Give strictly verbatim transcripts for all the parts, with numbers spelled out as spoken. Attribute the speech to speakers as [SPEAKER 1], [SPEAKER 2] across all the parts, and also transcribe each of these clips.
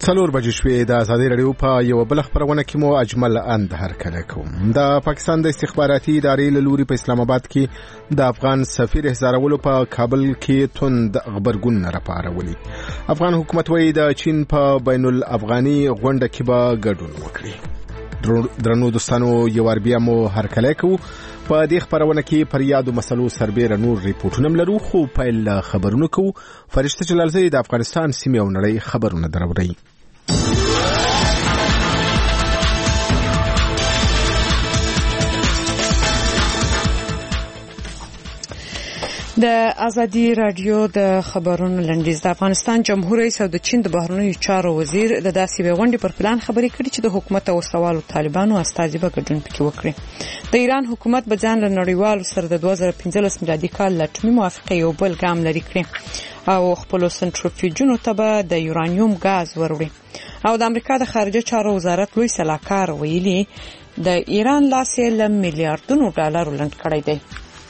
[SPEAKER 1] څلور بجې شوې. د ازادي رادیو په یو بل خبرونه کې مو اجمل اند هرکله کوم. د پاکستان د استخباراتي ادارې له لوري په اسلام آباد کې د افغان سفیر احضارولو په کابل کې توند خبرګون راپارولي. افغان حکومت وایي د چین په بین الافغاني غونډه کې به ګډون وکړي. درنو دوستانو یو ور بیا مو هرکله کوو. په دې خبرونه کې پر یادو مسلو سربېره نور ریپورتونه لرو، خو پیل خبرونه کوو. فرشته جلالزی د افغانستان سیمې او نړۍ خبرونه دروړي.
[SPEAKER 2] د ازادي رادیو د خبرونو لنډیز. د افغانستان جمهور رئیس او د چین د بهرنیو چارو وزیر د داسې غونډې پر پلان خبرې کړې چې د حکومت او سوالو طالبانو استازي به ګډون پکې وکړي. د ایران حکومت به ځان له نړیوالو سره د دوه زره پنځلس میلادي کال له اټومي موافقې یو بل ګام لري کړي او خپل سنټریفیوژونو ته به د یورانیوم غاز وروړي. او د امریکا د خارجه چارو وزارت لوی سلاکار ویلي د ایران لاس یې له میلیارډونو ډالرو لنډ کړی دی.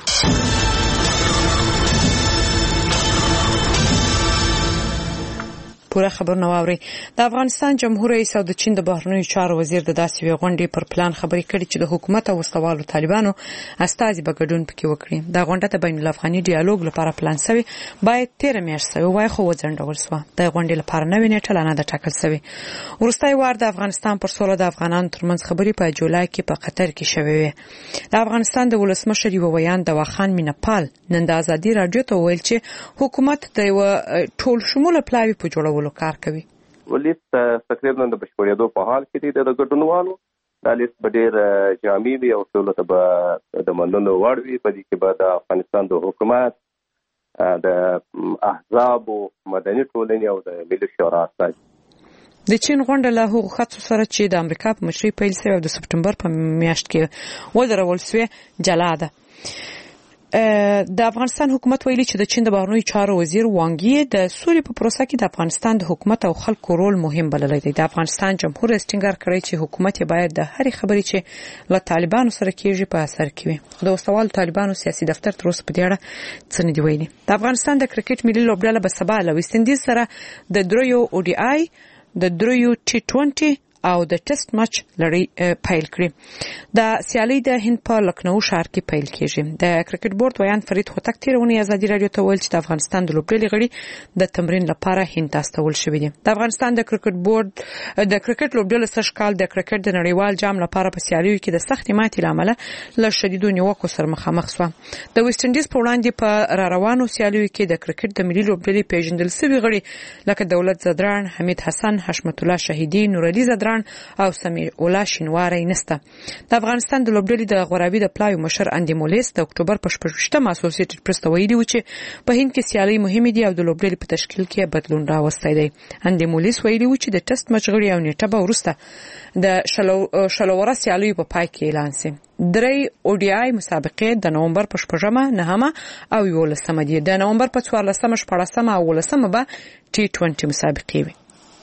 [SPEAKER 2] پوره خبرونه واوري. د افغانستان جمهور رئیس او د چین د بهرنیو چارو وزیر د داسې غونډې پر پلان خبرې کړې چې د حکومت او سوالو طالبانو استازي به ګډون پکې وکړي. دا غونډه د بین الافغاني ډیالوګ لپاره پلان شوی باید تیر میاشت شوی وای خو وځنډول شو. د غونډې لپاره نوې نیټه لا نه ده ټاکل شوی. وروستي وار د افغانستان پر سوله د افغانانو ترمنځ خبرې په جولای کې په قطر کې شوې وي. د افغانستان د ولسمشر یو ویان د واخان مینپال نن د ازادي رادیو ته ویل چې حکومت د یو ټول شموله پلاوی په جوړولو کار کوي.
[SPEAKER 3] ولیس تقریبا د بشپړېدو په حال کې دي. د ګډونوالو د لیست په ډېر جامع وي او ټول ته به د منلو وړ وي. په دې کې به د افغانستان د حکومت، د احزاب او مدني ټولنې او د ملي شورا استازي.
[SPEAKER 2] د چین غونډه له هغو خطو سره چې د امریکا په مشرۍ پیل شوې او د سپټمبر په میاشت کې ودرول شوې جلا ده. د افغانستان حکومت ویلي چې د چین د بهرنیو چارو وزیر وانګ د سولې په پروسه کې د افغانستان د حکومت او خلکو رول مهم بللی دی. د افغانستان جمهور رئیس ټینګار کړی چې حکومت باید د هرې خبرې چې له طالبانو سره کېږي په اثر کې وي. د وسوالو طالبانو سیاسي دفتر تر اوسه په دې اړه څه نه دی ویلي. د افغانستان د کرکټ ملي لوبډله به سبا له ویسټ انډیز سره د دریو او ډي آی د دریو ټي ټوئنټي او د ټیسټ مچ لړۍ پیل کړي. د سیالي د هند په لکنو ښار کې پیل کیږي. د کرکټ بورډ ویان فرید هوتک تیرونی ازادي رادیو ته ویل چې د افغانستان د لوبډلې غړي د تمرین لپاره هند ته استول شوي دي. د افغانستان د کرکټ بورډ د کرکټ لوبډلې سږ کال د کرکټ د نړیوال جام لپاره په سیالیو کې د سختې ماتې لامل له شدیدو نیوکو سره مخامخ شو. د ویسټ انډیز په وړاندې په را روانو سیالیو کې د کرکټ د ملي لوبډلې پیژندل شوي غړي لکه دولت زدران، حمید حسن، حشمت الله شهیدی، نور علي زدران او سمیر الله شینواری نسته. د افغانستان د لوبډلې د غورابي د پلاوی مشر اندي مولیس د اکتوبر په شپږمه اسوسییټډ پریس ته ویلي و چې په هند کې سیالي مهمه دي او د لوبډلې په تشکیل کې بدلون راوستی دی. اندي مولیس ویلي و چې د ټیسټ مچ غړي او نیټه به ورسته د شلو شلوره سیالي په پای کې اعلان شي. درې او ډي آی مسابقې د نومبر په شپږمه، نهمه او یولسمه دي. د نومبر په څوارلسمه، شپاړسمه او ولسمه به ټي ټوئنټي مسابقې وي.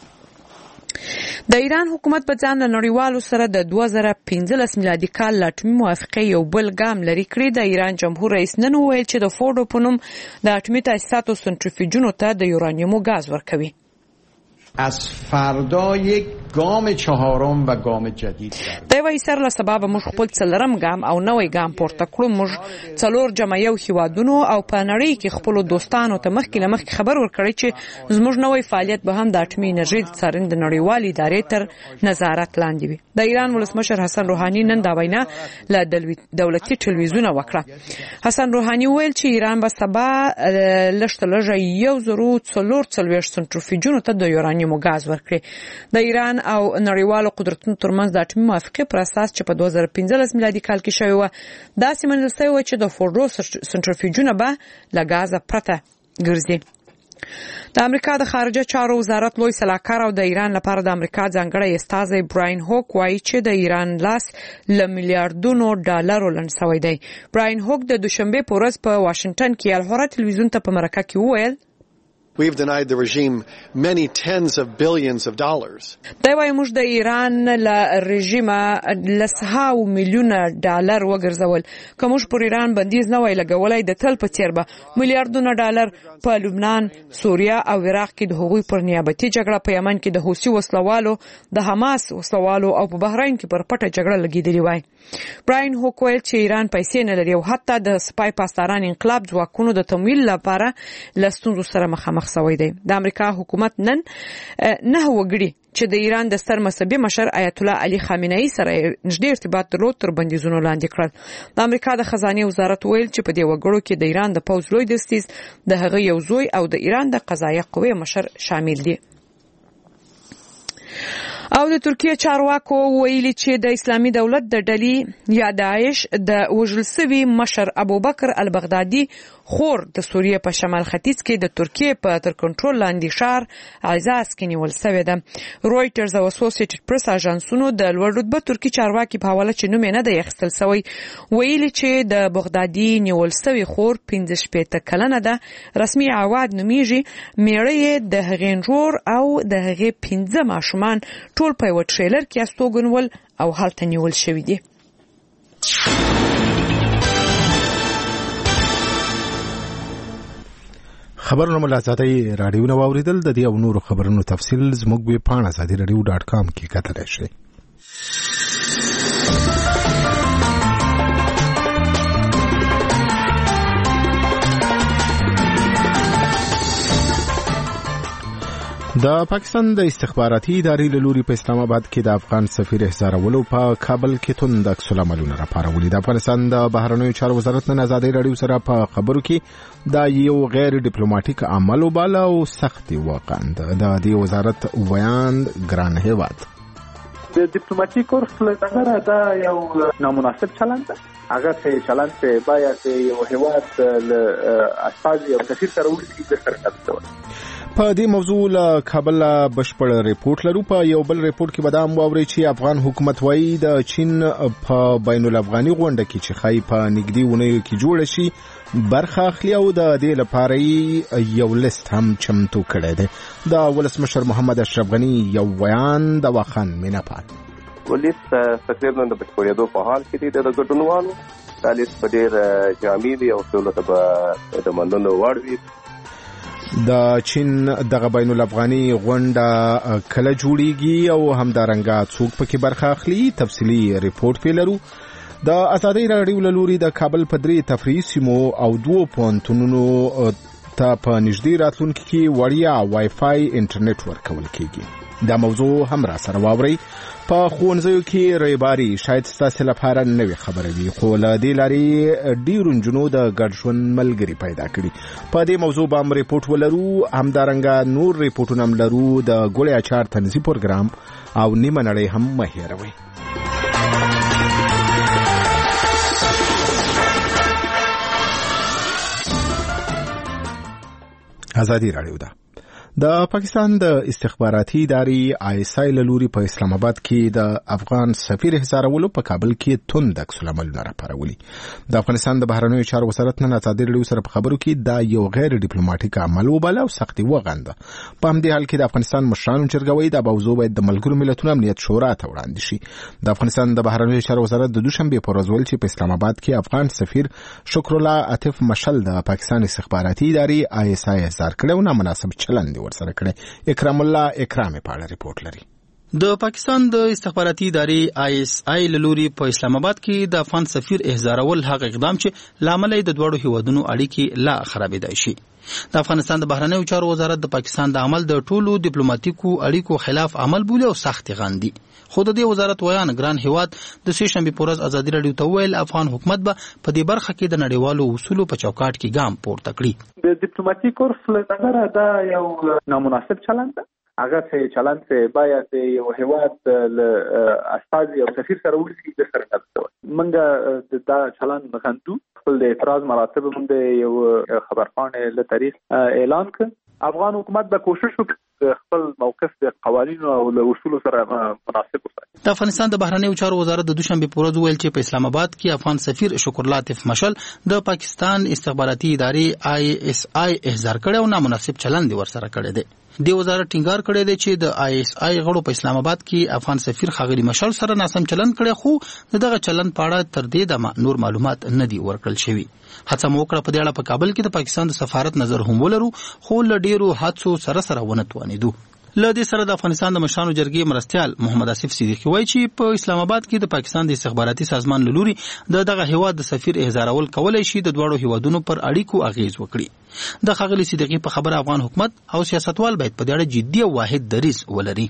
[SPEAKER 2] د ایران حکومت په ځان له نړیوالو سره د دوه زره پنځلس میلادي کال له اټومي موافقې یو بل ګام لري کړی. د ایران جمهور رئیس نن وویل چې د فورډو په نوم د اټومي تاسیساتو سنټریفیوژونو ته د یورانیوم غاز ورکوي.
[SPEAKER 4] از فردا یک گام چهارم و گام جدید
[SPEAKER 2] د وای سره له سبب موږ خپل څلرم ګام او نوې ګام پورته کړو. موږ څلور جمع یو هیوادونو او په نړۍ کې خپل دوستانو ته مخکې له مخکې خبر ورکړی چې زموږ نوې فعالیت به هم د اټومي انرژي د څارنې د نړیوالې ادارې تر نظارت لاندې وي. د ایران ولسمشر حسن روحاني نن دا وینا له دولتي ټلویزیون وکړه. حسن روحاني ویل چې ایران به سبا لږ لږ یو زرو څلور څلوېښت سنټریفیوژونو ته د یورانیوم غاز ورکړي. د ایران او نړیوالو قدرتونو ترمنځ د اټومي موافقې پر اساس چې په دوه زره پنځلس میلادي کال کې شوی و داسې منل شوی و چې د فورډو سنټریفیوژونه به له غازه پرته ګرځي. د امریکا د خارجه چارو وزارت لوی سلاکار او د ایران لپاره د امریکا ځانګړی استازی براین هوک وایي چې د ایران لاس له میلیارډونو ډالرو لنډ شوی دی. براین هوک د دوشنبه په ورځ په واشنگټن کې الحرا ټلویزیون ته په مرکه کې وویل
[SPEAKER 5] We've denied the regime many tens of billions of dollars.
[SPEAKER 2] دا وایي موږ د ایران له رژیمه لسهاو میلیونه ډالر وګرځول. که موږ پر ایران بندیز نه وای لګولی د تل په څیر به میلیارډونه ډالر په لبنان، سوریه او عراق کې د هغوی پر نیابتي جګړه، په یمن کې د حوثي وسلوالو، د حماس وسلوالو او په بحرین کې پر پټه جګړه لګېدلې وای. براین هوک ویل چې ایران پیسې نه لري او حتی د سپای پاسداران انقلاب ځواکونو د تمویل لپاره له ستونزو سره مخامخ شوی دی. د امریکا حکومت نن نه وګړي چې د ایران د ستر مذهبي مشر آیت الله علي خامنه‌ای سره نږدې ارتباط درلود تر بندیزونو لاندې کړل. د امریکا د خزانه وزارت ویل چې په دې وګړو کې د ایران د پوځ لوی دستیز، د هغه یو زوی او د ایران د قضایه قوې مشر شامل دي. او د ترکیه چارواکو ویلي چې د اسلامي دولت د ډلې یا داعش د وژل شوي مشر ابوبکر البغدادي خور د سوریه په شمال ختیځ کې د ترکیه په تر کنټرول لاندې شهر عزاز کې نیول شوی ده. رویټرز او اسوسییټډ پریس اژانسونو د لوړ رتبه ترکی چارواکي په حواله چې نوم یې نه دی اخیستل شوی ویلي چې د بغدادي نیول شوی خور پنځه شپېته کلنه ده. رسمي عواد نومیږي. میړه یې د هغې ورور او د هغې پنځه ماشومان ټول په یو ټریلر کې استوګنول او هلته نیول شوي دي.
[SPEAKER 1] خبرونه ملازمتي رادیو نو اوریدل. د دې او نورو خبرونو تفصیل زموږ ویب پاڼه ازادي رادیو ډاټ کام کې کتلی شئ. د پاکستان د استخباراتي ادارې له لوري په اسلام آباد کې د افغان سفیر احضارولو په کابل کې توند عکس العملونه راپارولي. د افغانستان د بهرنیو چارو وزارت نن ازادي رادیو سره په خبرو کې دا یو غیر ډیپلوماټیک عمل وباله او سخت وقاند. د دې وزارت بیان ګران هیواد
[SPEAKER 6] د ډیپلوماټیک کورس له نظره دا یو نامناسب چلند ده. هغه چې چلند ته باید یو هیواد له استازي او سفیر سره ورسي د سرکړه.
[SPEAKER 1] په دې موضوع له کابل بشپړ ریپورت لرو. په یو بل ریپورت کې بدام واوري چې افغان حکومت وایي د چین په بین الافغاني غونډه کې چې خای په نګدي ونیو کې جوړ شي برخه اخلي او د دې لپاره یو لیست هم چمتو کړی دی. د ولسمشر محمد اشرف غنی یو بیان د واخان میناپال
[SPEAKER 3] ولې تقریبا د بشپړېدو په حال کې دی. د ګډونوالو د لیست په ډېر جامع دی او ټول ته به د منلو وړ وي.
[SPEAKER 1] د چین دغه بین الافغاني غونډه کله جوړیږي او همدارنګه څوک پکې برخه اخلي تفصیلی ریپورت پیلرو. د ازادي رادیو له لوري د کابل په درې تفریحي سیمو او دوه پوهنتونونو ته په نږدې راتلونکي کې وړیا وای فای انټرنیټ ورکول کیږي. دا موضوع هم را سره واوري. په ښوونځیو کې ریباري شاید ستاسو لپاره نوې خبره وي خو له دې لارې ډیرو نجونو د ګډ ژوند ملګري پیدا کړي. په دې موضوع باندې ریپورت ولرو. همدارنګه نور ریپورتونه هم لرو. د ګولې اچار تنظیم پروګرام او نیمه نړۍ هم مه هېروئ. ازادي رادیو ده. د پاکستان د استخباراتي ادارې آی اس آی له لوري په اسلام آباد کې د افغان سفیر احضارولو په کابل کې توند عکس العملونه راپارولي. د افغانستان د بهرنیو چارو وزارت نن ازادي رادیو سره په خبرو کې دا یو غیر ډیپلوماټیک عمل وباله او سختي وغنده. په همدې حال کې د افغانستان مشرانو جرګه وایي دا موضوع باید د ملګرو ملتونو امنیت شورا ته وړاندې شي. د افغانستان د بهرنیو چارو وزارت د دوشنبه په ورځ ویل چې په اسلام آباد کې افغان سفیر شکر الله عاطف مشل د پاکستان استخباراتي ادارې آی اس آی احضار کړو نه مناسب چلند ورسره کړي. اکرام الله اکرامي پاړه ریپورت لري.
[SPEAKER 7] د پاکستان د استخباراتي ادارې آی اس آی لوري په اسلام آباد کې د افغان سفیر احضارول هغه اقدام چې لامل د دوړو هیوادونو اړیکې لا خرابېدای شي. د افغانستان د بهرنیو چارو وزارت د پاکستان د عمل د ټولو ډیپلوماټیکو اړیکو خلاف عمل بولی او سخت غاندي. خو د دې وزارت ویان ګران هیواد د سې شنبه په ورځ ازادي رادیو ته ویل افغان حکومت به په دې برخه کې د نړیوالو اصولو په چوکاټ کې ګام پورته کړي.
[SPEAKER 6] د ډیپلوماټیک کورس له نظره دا یو نامناسب چلند ده. هغه چې چلند ته باید یو هیواد له استازي او سفیر سره ورسي د سرکړه. منګه دا چلند مخاندو خپل د اعتراض مراتب مونږ یو خبرخانه له تاریخ اعلان کړ. افغان حکومت به کوشش وکړي د خپل موقف د قوانینو او له اصولو سره مناسب وساتي.
[SPEAKER 7] د افغانستان د بهرنیو چارو وزارت د دوشنبه په ورځ ویل چې په اسلام آباد کې افغان سفیر شکر لطیف مشل د پاکستان استخباراتي ادارې آی اس آی احضار کړی او نامناسب چلند ورسره کړی دی. د وزارت ټینګار کړی دی چې د آی اس آی غړو په اسلام آباد کې افغان سفیر ښاغلي مشل سره ناسم چلند کړی، خو دغه چلند په اړه تر دې دمه نور معلومات نه دي ورکړل شوي. هڅه مو وکړه په دې اړه په کابل کې د پاکستان د سفارت نظر هم ولرو، خو له ډیرو هڅو سره سره ونه توانېدو. له دې سره د افغانستان د مشرانو جرګې مرستیال محمد آصف صدیقي وایي چې په اسلام آباد کې د پاکستان د استخباراتي سازمان له لوري د دغه هیواد د سفیر احضارول کولای شي د دواړو هیوادونو پر اړیکو اغیز وکړي. د ښاغلي صدیقي په خبره افغان حکومت او سیاستوال باید په دې اړه جدي او واحد دریځ ولري.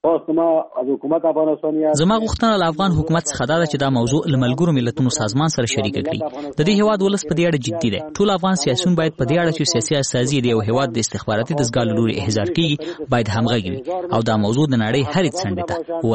[SPEAKER 8] زما غوښتنه له افغان حکومت څخه دا ده چې دا موضوع له ملګرو ملتونو سازمان سره شریک کړي. د دې هیواد ولس په دې اړه جدي دی. ټول افغان سیاسيون باید په دې اړه چې سیاسي استازي د یو هیواد د استخباراتي دستګاه له لوري احضار کیږي باید همغږي وي او دا موضوع د نړۍ هرې څنډې ته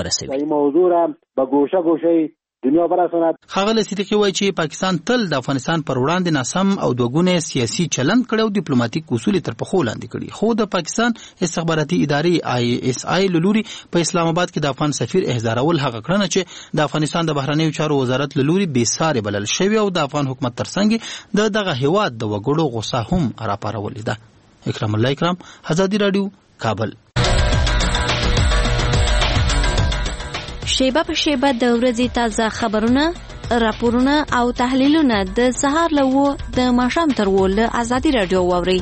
[SPEAKER 8] ورسوي.
[SPEAKER 7] ښاغلی صدیقي وایي چې پاکستان تل د افغانستان پر وړاندې ناسم او دوګونی سیاسي چلند کړی او ډیپلوماټیک اصول تر پښو لاندې کړي، خو د پاکستان استخباراتي ادارې آی اس آی له لوري په اسلام آباد کې د افغان سفیر احضارول هغه کړنه چې د افغانستان د بهرنیو چارو وزارت له لوري بې ساري بلل شوې او د افغان حکومت ترڅنګ د دغه هیواد د وګړو غوسه هم راپارولې ده. اکرام الله اکرام، ازادي رادیو، کابل.
[SPEAKER 9] شیبه په شیبه د ورځې تازه خبرونه، راپورونه او تحلیلونه د سهار له وو د ماښام تر وو له ازادي رادیو واورئ.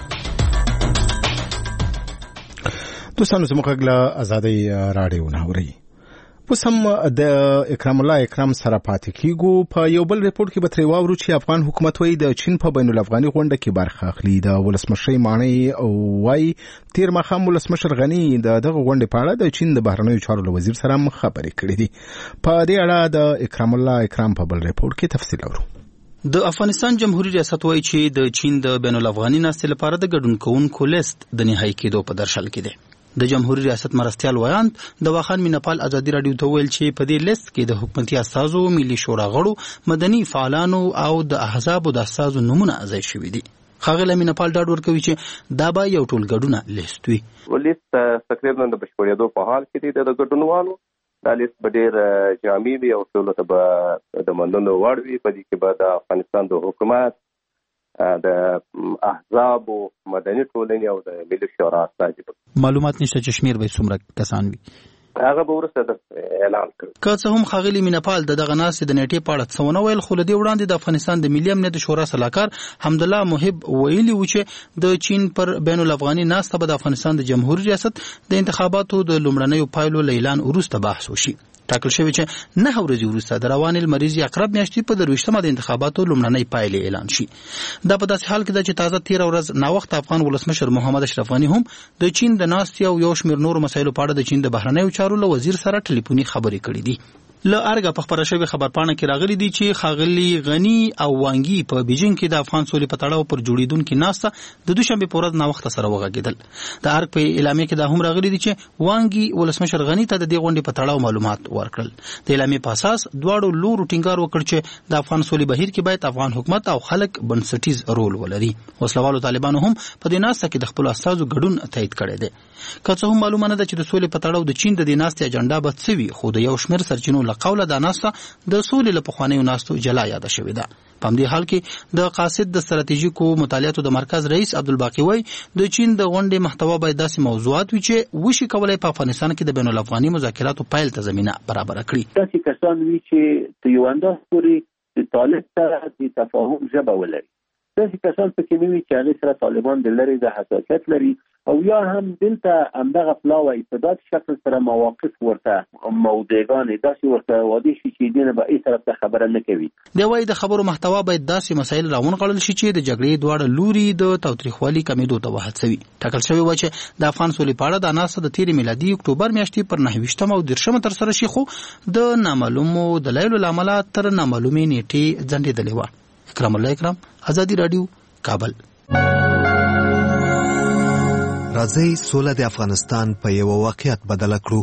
[SPEAKER 1] دوستانو زموږ غږ له ازادي رادیو نه اورئ. اوس هم د اکرام الله اکرام سره پاتې کیږو. په یو بل ریپورت کې به ترې واورو چې افغان حکومت وایي د چین په بین الافغاني غونډه کې برخه اخلي. د ولسمشر ماڼۍ وایي تیر ماښام ولسمشر غني د دغه غونډې په اړه د چین د بهرنیو چارو له وزیر سره خبرې کړې دي. په دې اړه د اکرام الله اکرام په بل ریپورت کې تفصیل اورو.
[SPEAKER 7] د افغانستان جمهوریت ریاست وایي چې د چین د بین الافغاني ناستې لپاره د ګډون کوونکو لیست د نهایی کېدو په درشل کې دی. د جمهوریت ریاست مرستیال ویاند د واخان مینپال ازادي رادیو ته ویل چې په دې لیست کې د حکومتي اساسو، ملي شورا غړو، مدني فعالانو او د احزابو د اساسو نمونه ځای شوي دي. ښاغلی مینپال ډاډ ورکوي چې دا به یو ټولګډونه لیست وي.
[SPEAKER 3] لیست تقریبا د بشپړېدو په حال کې دی. د ګډونوالو دا لیست به ډېر جامع وي او ټولو ته به د منلو وړ وي. په دې کې به د افغانستان د حکومت، د احزاب، مدني ټولنې او د ملي شورا استازي.
[SPEAKER 7] معلومات نشته چې شمیر به څومره کسان وي.
[SPEAKER 3] هغه به وروسته اعلان کړي.
[SPEAKER 7] که څه هم ښاغلي مینپال د دغه ناستې د نیټې په اړه څه ونه ویل، خو له دې وړاندې د افغانستان د ملي امنیت شورا سلاکار حمدالله محب ویلي و چې د چین پر بین الافغاني ناسته به د افغانستان د جمهوریت ریاست د انتخاباتو د لومړنیو پایلو له اعلان وروسته بحث وشي. ټاکل شوی چې نه ورځې وروسته د روانې لمریزې عقرب میاشتې په درویشتمه د انتخاباتو لومړنۍ پایلې اعلان شي. دا په داسې حال کې ده چې تازه تیره ورځ ناوخته افغان ولسمشر محمد اشرف غني هم د چین د ناستې او یو شمېر نورو مسایلو په اړه د چین د بهرنیو چارو له وزیر سره ټلیفوني خبرې کړې دي. له ارګه په خبره شوې خبرپاڼه کې راغلي دي چې ښاغلي غني او وانګي په بیجینګ کې د افغان سولې په تړاو پر جوړېدونکې ناسته د دوشنبې په ورځ ناوخته سره وغږېدل. د ارګ په اعلامیه کې دا هم راغلي دي چې وانګي ولسمشر غني ته د دې غونډې په تړاو معلومات ورکړل. د اعلامیې په اساس دواړو لورو ټینګار وکړ چې د افغان سولې بهیر کې باید افغان حکومت او خلک بنسټیز رول ولري. وسلوالو طالبانو هم په دې ناسته کې د خپل استازو ګډون تایید کړی دی. که څه هم معلومه نه ده چې د سولې په تړاو د چین د دې ناستې اجنډا به څه وي، خو د یو شمېر سرچینو له قوله دا ناسته د سولې له پخوانیو ناستو جلا یاده شوې ده. په همدې حال کې د قاصد د ستراتیژیکو مطالعاتو د مرکز رئیس عبدالباقي وایي د چین د غونډې محتوا باید داسې موضوعات وي چې وشي کولای په افغانستان کې د بین الافغاني مذاکراتو پیل ته زمینه برابره کړي.
[SPEAKER 10] داسې کسان وي چې د یو انداز پورې د طالب سره د تفاهم ژبه ولري. داسې کسان پکې نه وي چې هغې سره طالبان د لرې د حساسیت لري او یا هم دلته همدغه پلاوی په داسې شکل سره مواقف ورته موضوعګانې داسې ورته واضح شي چې دې نه به هېڅ طرف ته خبره نه کوي.
[SPEAKER 7] دی وایي د خبرو محتوا باید داسې مسایل راونغاړل شي چې د جګړې دواړه لوري د تاوتریخوالي کمېدو ته وهڅوي. ټاکل شوی وه چې د افغان سولې په اړه دا ناسته د تېرې میلادي اکتوبر میاشتې پر نهه ویشتمه او دېرشمه ترسره شي، خو د نامعلومو دلایلو له امله تر نامعلومې نیټې ځنډېدلې وه. اکرام الله اکرام، ازادي رادیو، کابل.
[SPEAKER 11] راځئ سوله د افغانستان په یو واقعیت بدل کړو.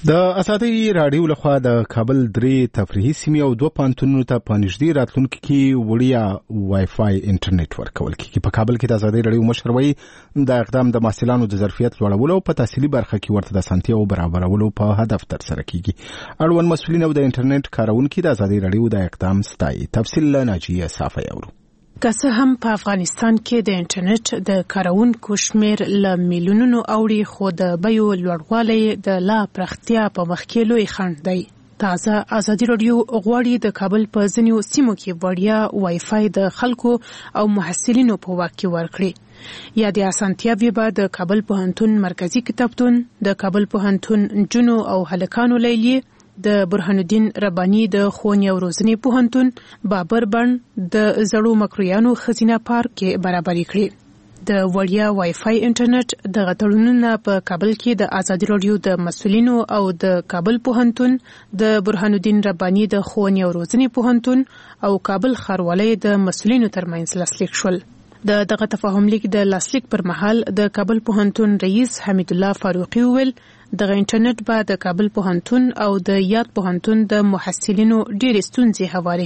[SPEAKER 1] د آزادي رادیو لخوا د کابل درې تفریحي سیمې او دوه پانتونونو ته په نږدې راتلونکي کې وړیا وای فای انټرنیټ ورکول کیږي. په کابل کې د آزادي رادیو مشر وایي دا اقدام د محصلانو د ظرفیت لوړولو او په تحصیلي برخه کې ورته د اسانتیاو برابرولو په هدف ترسره کیږي. اړوند مسؤلین او د انټرنیټ کارونکو د آزادي رادیو د اقدام ستایي. تفصیل له ناجیه صافی اورو.
[SPEAKER 12] که څه هم په افغانستان کې د انټرنیټ د کارونکو شمیر له میلیونونو اوړي، خو د بیو لوړوالی د لا پراختیا په مخ کې لوی خنډ دی. تازه آزادي رادیو غواړي د کابل په ځینو سیمو کې وړیا وای فای د خلکو او محصلینو په واک کې ورکړي. یا د اسانتیاوې به د کابل پوهنتون مرکزی کتابتون، د کابل پوهنتون نجونو او هلکانو لیلیې، د برهان الدین رباني د ښوونې او روزنې پوهنتون، بابر بڼ د زړو مکرویانو ښځینه پارک کې برابرې کړي. د وړیا وای فای انټرنیټ د غټړونو په کابل کې د آزادي رادیو د مسؤلینو او د کابل پوهنتون، د برهان الدین رباني د ښوونې او روزنې پوهنتون او کابل ښاروالۍ د مسؤلینو ترمنځ لاسلیک شول. د دغه تفاهم لیک د لاسلیک پر مهال د کابل پوهنتون رئیس حمید الله فاروقي وویل دغه انټرنیټ به د کابل پوهنتون او د یاد پوهنتون د محصلینو ډېرې ستونزې هوارې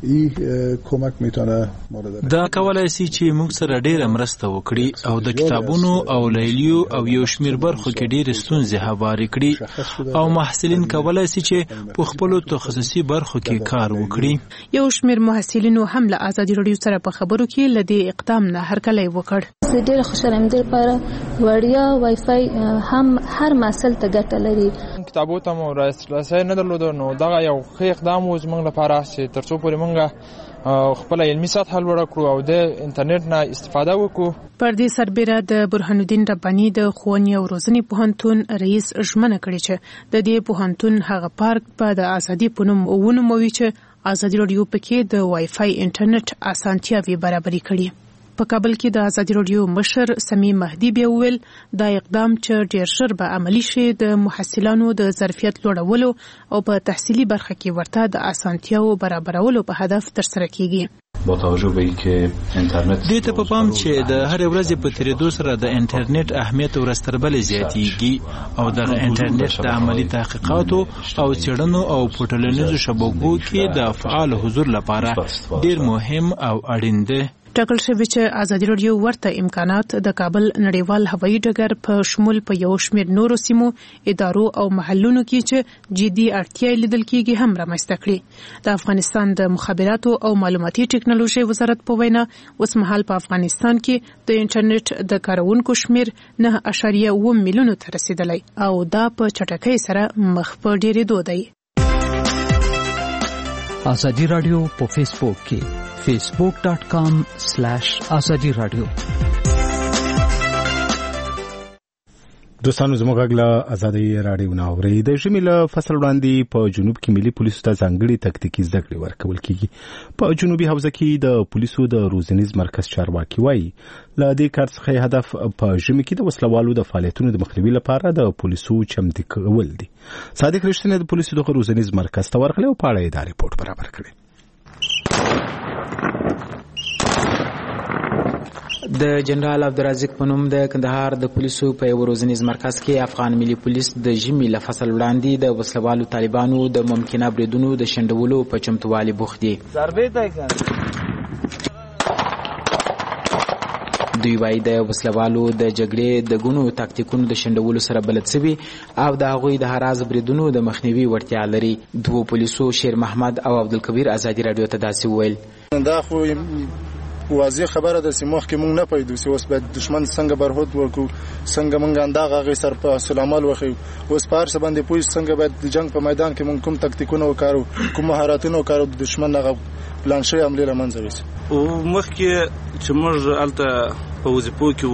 [SPEAKER 13] کړي. دا کولای شي چې موږ سره ډېره مرسته وکړي او د کتابونو او لیلیو او یو شمېر برخو کې ډېرې ستونزې هوارې کړي او محصلین کولای شي چې په خپلو تخصصي برخو کې کار وکړي.
[SPEAKER 12] یو شمېر محصلینو هم له آزادي رادیو سره په خبرو کې له دې اقدام نه هرکلی وکړ.
[SPEAKER 14] زه ډېره خوشحاله یم. د لپاره وړیا وای فای هم هر محصل ته ګټه لري.
[SPEAKER 15] کتابو ته مو راسای نه درلوده، نو دغه یو ښه اقدام و زموږ لپاره چې تر څو پورې موږ خپل علمي سطحه لوړه کړو او د انټرنیټ نه استفاده وکړو.
[SPEAKER 12] پر دې سربیره د برهان الدین رباني د ښوونې او روزنې پوهنتون رئیس ژمنه کړې چې د دې پوهنتون هغه پارک په د ازادي په نوم ونوموي چې آزادي رادیو پکې د وای فای انټرنیټ اسانتیاوې برابرې کړي. په کابل کې د آزادي رادیو مشر سمي مهدي بیا وویل دا اقدام چې ډېر ژر به عملي شي د محصلانو د ظرفیت لوړولو او په تحصیلي برخه کې ورته د اسانتیاو برابرولو په هدف ترسره کیږي.
[SPEAKER 13] با توجه به اینکه اینترنت دې ته په پام چې د هر ورځې په تیریدو سره د انټرنیټ اهمیت ورستربل زیاتیږي او د انټرنیټ د عملی تحقیقاتو او څېړنو او په ټولنیزو شبکو کې د فعال حضور لپاره ډېر مهم او اړین دی.
[SPEAKER 12] ټاکل شوی چې آزادي رادیو ورته امکانات د کابل نړیوال هوایي ډګر په شمول په یو شمېر نورو سیمو، ادارو او محلونو کې چې جدي اړتیا لیدل کېږي هم رامنځته کړي. د افغانستان د مخابراتو او معلوماتي ټکنالوژي وزارت په وینا اوس مهال په افغانستان کې د انټرنیټ د کارونکو شمیر نه اعشاریه اووه میلیونو ته رسیدلی او دا په چټکۍ سره مخ په ډېرېدو دی.
[SPEAKER 16] آزادی رادیو په فیسبوک کې facebook dot com slash azadi radio.
[SPEAKER 1] دوستانو زموږ غږ له آزادي رادیو نه اورئ. د ژمي له فصل وړاندې په جنوب کې ملي پولیسو ته ځانګړي تکتیکي زده کړې ورکول کیږي. په جنوبي حوزه کې د پولیسو د روزنیز مرکز چارواکي وایي له دې کار څخه هدف په ژمي کې د وسلوالو د فعالیتونو د مخنیوي لپاره د پولیسو چمتو کول دي. صادق رښتینی د پولیسو د روزنیز مرکز ته ورغلی او په اړه یې دا ریپورت برابر کړی.
[SPEAKER 17] د جنرال عبدالرزاق په نوم د کندهار د پولیسو په یو روزنیز مرکز کې افغان ملي پولیس د ژمي له فصل وړاندې د وسلوالو طالبانو د ممکنه بریدونو د شنډولو په چمتووالي بوخت دي. دوی وايي د وسلوالو د جګړې د ګونو تاکتیکونو د شنډولو سره بلد سوي او د هغوی د هراز بریدونو د مخنیوي وړتیا لري. دوو پولیسو شیر محمد او عبدالکبیر آزادي رادیو ته داسې وویل
[SPEAKER 18] دا خو واضح خبره ده چې مخکې مونږ نه پوهېدو چې اوس باید دشمن څنګه برهود وکړو، څنګه مونږ انداغه هغې سر په اصل عمل وښیو. اوس په هر څه باندې پوه څنګه باید د جنګ په میدان کې مونږ کوم تکتیکونه وکارو، کوم مهارتونه وکارو، د دشمن هغه پلان شوی حملې له منځه یوسي.
[SPEAKER 19] مخکې چې موږ هلته په وظیفو کې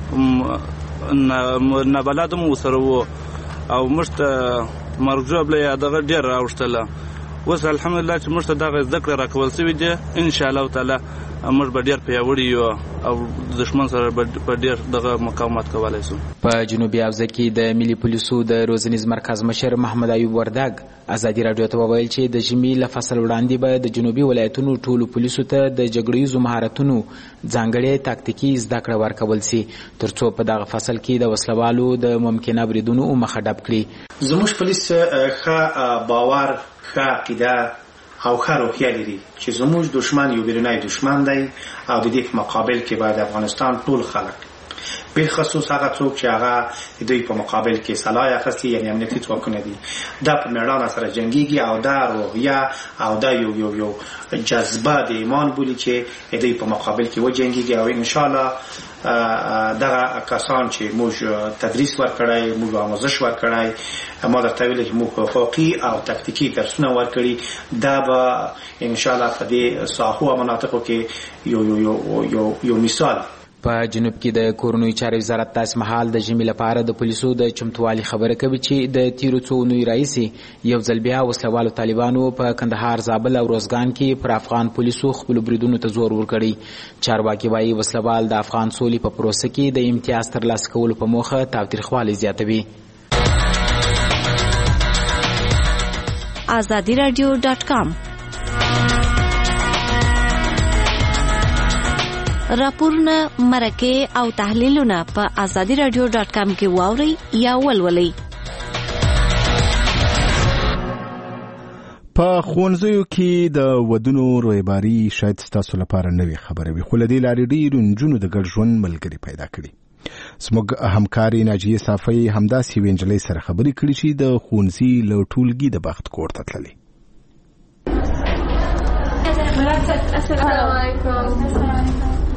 [SPEAKER 19] وو نابلده مو ورسره وو او موږ ته مرګ ژوبله یا دغه ډېر راوښتله. اوس الحمدلله چې موږ ته دغه زده کړه راکول سوي دي، انشاءالله تعالی موږ به ډېر پیاوړي یو او دښمن سره به ډېر دغه مقاومت کولی شو.
[SPEAKER 17] په جنوبي حوزه کې د ملي پولیسو د روزنیز مرکز مشر محمد ایوب وردګ ازادي راډیو ته وویل چې د ژمي له فصل وړاندې به د جنوبي ولایتونو ټولو پولیسو ته د جګړیزو مهارتونو ځانګړې تاکتیکي زده کړه ورکول سي تر څو په دغه فصل کې د وسلوالو د ممکنه بریدونو مخه ډب کړي.
[SPEAKER 20] زموږ پولیس ښه باور، ښه عقیده او ښه روحیه لري چې زموږ دشمن یو بیرونی دشمن دی او د دې په مقابل کې باید افغانستان ټول خلک بالخصوص هغه څوک چې هغه د دوی په مقابل کې سلاح اخیستي یعنی امنیتي ځواکونه دي دا په میړانه سره جنګیږي او دا روحیه او دا یو یو یو جذبه د ایمان بولي چې د دوی په مقابل کې وجنګیږي او ان شاء الله دغه کسان چې موږ تدریس ورکړای، موږ آموزش ورکړای، ما درته ویل چې موږ حقوقي او تکتیکي درسونه ورکړي، دا به ان شاء الله په دې ساحو او مناطقو کې یو یو یو یو یو مثال.
[SPEAKER 17] په جنوب کې د کورنیو چارو وزارت تاسو مهال د ژمي لپاره د پولیسو د چمتووالي خبره کوي چې د تیرو څو اونیو راهیسې یو ځل بیا وسلوالو طالبانو په کندهار، زابل او روزګان کې پر افغان پولیسو خپل بریدونو ته زور ورکړي. چارواکي وايي وسلوال د افغان سولې په پروسه کې د امتیاز ترلاسه کولو په موخه تاوتریخوالی زیاتوي.
[SPEAKER 9] آزادی رادیو ډاټ کام راپورونه، مرکې او تحلیلونه په آزادی رادیو ډاټ کام کې واورئ یا ولولئ.
[SPEAKER 1] په ښوونځیو کې د ودونو رویباري شاید ستاسو لپاره نوې خبره وي، خو له دې لارې ډېرو نجونو د ګډ ژوند ملګري پیدا کړي. زموږ همکارې ناجیې صافۍ همداسې یوې نجلۍ سره خبرې کړي چې د ښوونځي له ټولګي د بخت کور ته تللې.
[SPEAKER 21] السلام علیکم.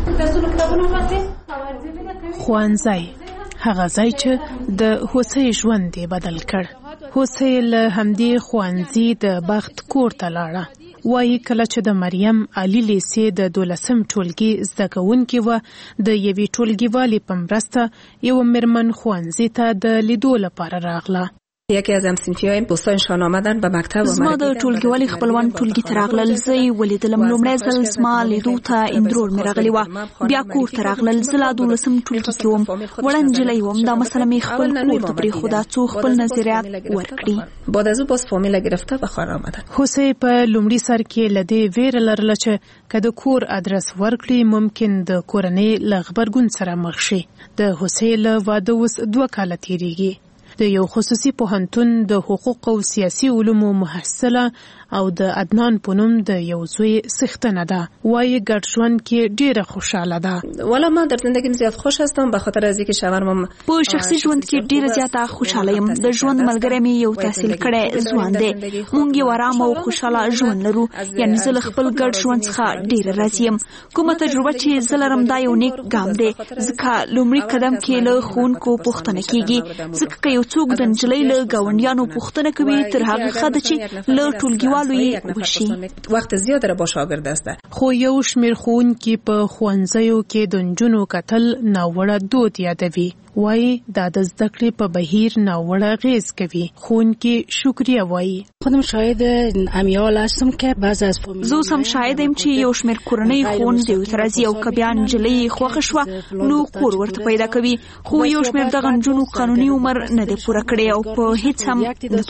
[SPEAKER 12] ښوونځی هغه ځای چې د هوسۍ ژوند یې بدل کړ. هوسۍ له همدې ښوونځي د بخت کور ته لاړه. وایي کله چې د مریم علي لیسې د دولسم ټولګي زده کوونکې وه، د یوې ټولګیوالې په مرسته یوه میرمن ښوونځي ته د لیدو لپاره راغله.
[SPEAKER 21] یکی از همصنفی‌هایم دوستانشان آمدن به مکتب و
[SPEAKER 22] زما د ټولګیوالې خپلوان ټولګي ته راغلل. زه یې ولیدلم. لومړی ځل زما لیدو ته اندرور مې راغلې وه. بیا کور ته راغلل. زه لا دولسم ټولګي کې وم. وړه نجلۍ وم. دا مسله مې خپل کور ته پرېښوده څو خپل نظریات ورکړي.
[SPEAKER 21] بعد از او باز فامیل گرفته به خانه آمدن.
[SPEAKER 12] هوسۍ په لومړي سر کې له دې ویره لرله چې که د کور ادرس ورکړي ممکن د کورنۍ له غبرګون سره مخ شي. د هوسۍ له واده اوس دوه کاله تېرېږي. د یو خصوصي پوهنتون د حقوق او سیاسي علومو محصله او د عدنان په نوم د یو زوی څښتنه ده. وایي ګډ ژوند کې ډېره خوشحاله ده.
[SPEAKER 21] والا ما در زندگیم زیات خوش هستم به خاطر از اینکه شوهرم
[SPEAKER 22] په شخصي ژوند کې ډېره زیاته خوشحاله یم. د ژوند ملګری مې یو تحصیل کړی ځوان دی. موږ یو ارام او خوشحاله ژوند لرو. یعنې زه له خپل ګډ ژوند څخه ډېره راضي یم. کومه تجربه چې زه لرم دا یو نیک ګام دی، ځکه لومړي قدم کې له ښوونکو پوښتنه کېږي. ځکه که یو څوک د نجلۍ له ګاونډیانو پوښتنه کوي تر هغه ښه ده چې له ټولګیوالو یې وشي.
[SPEAKER 21] وخت زیات را با شاگرد است.
[SPEAKER 12] خو یو شمېر ښوونکي په ښوونځیو کې د نجونو کتل ناوړه دود یادوي. وایي دا د زده کړې په بهیر ناوړه اغېز کوي. ښوونکي شکریه وایي
[SPEAKER 23] خودم شاهد امیال هستم که بعض از
[SPEAKER 22] زه اوس هم شاهد یم چې یو شمېر کورنۍ ښوونځیو ته راځي او که بیا نجلۍ خوښه شوه نو کور ورته پیدا کوي. خو یو شمېر دغه نجونو قانوني عمر نه دی پوره کړی او په هیڅ هم نه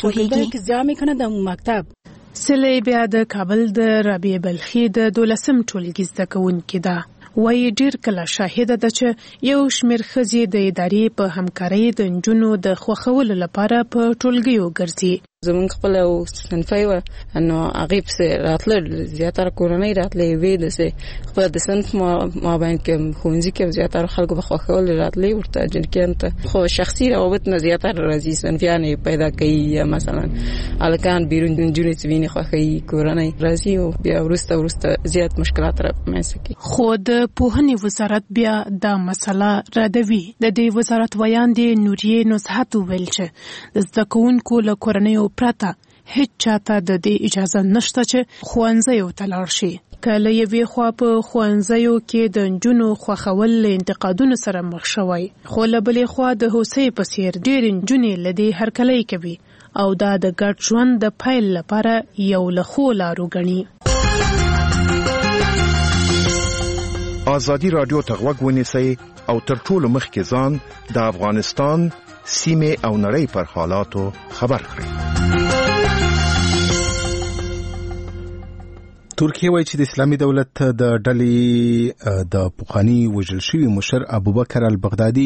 [SPEAKER 22] پوهېږي. سلی بیا د کابل د رابعه بلخي د دولسم ټولګي زده کوونکې ده. وایي ډېر کله شاهده ده چې یو شمېر ښځې د ادارې په همکارۍ د نجونو د خوښولو لپاره په ټولګیو ګرځي.
[SPEAKER 24] زمونږ خپل او صنفي و نو هغې پسې راتله زیاتره کورنۍ راتلې وې داسې خپل د صنف مابین کې ښوونځي کې زیاتره خلکو به خوښول راتلې ورته جنکیانو ته. خو شخصي روابط نه زیاتره راځي. صنفیان یې پیدا کوي یا مثلا هلکان بیرون نجونې چې وینې خوښوي کورنۍ راځي او بیا وروسته وروسته زیات مشکلات رامنځته کوي.
[SPEAKER 12] خو د پوهنې وزارت بیا دا مسله ردوي. د دې وزارت ویاندې نوریې نصحت وویل چې د زده کوونکو له کورنیو پرته هیڅ چاته د دې اجازه نشته چې ښوونځیو ته لاړ شي. که له یوې خوا په ښوونځیو کې د نجونو خوښول له انتقادونو سره مخ شوی، خو له بلې خوا د هوسۍ په څېر ډېرې نجونې له دې هرکلی کوي او دا د ګډ ژوند د پیل لپاره یو له ښو لارو ګڼي.
[SPEAKER 2] ازادي رادیو ته غوږ ونیسئ او تر ټولو مخکې ځان د افغانستان سیمه او نړۍ پر حالاتو خبر کړئ.
[SPEAKER 1] ترکیه وایي چې د اسلامي دولت د ډلې د پخوانی وژل شوي مشر ابوبکر البغدادي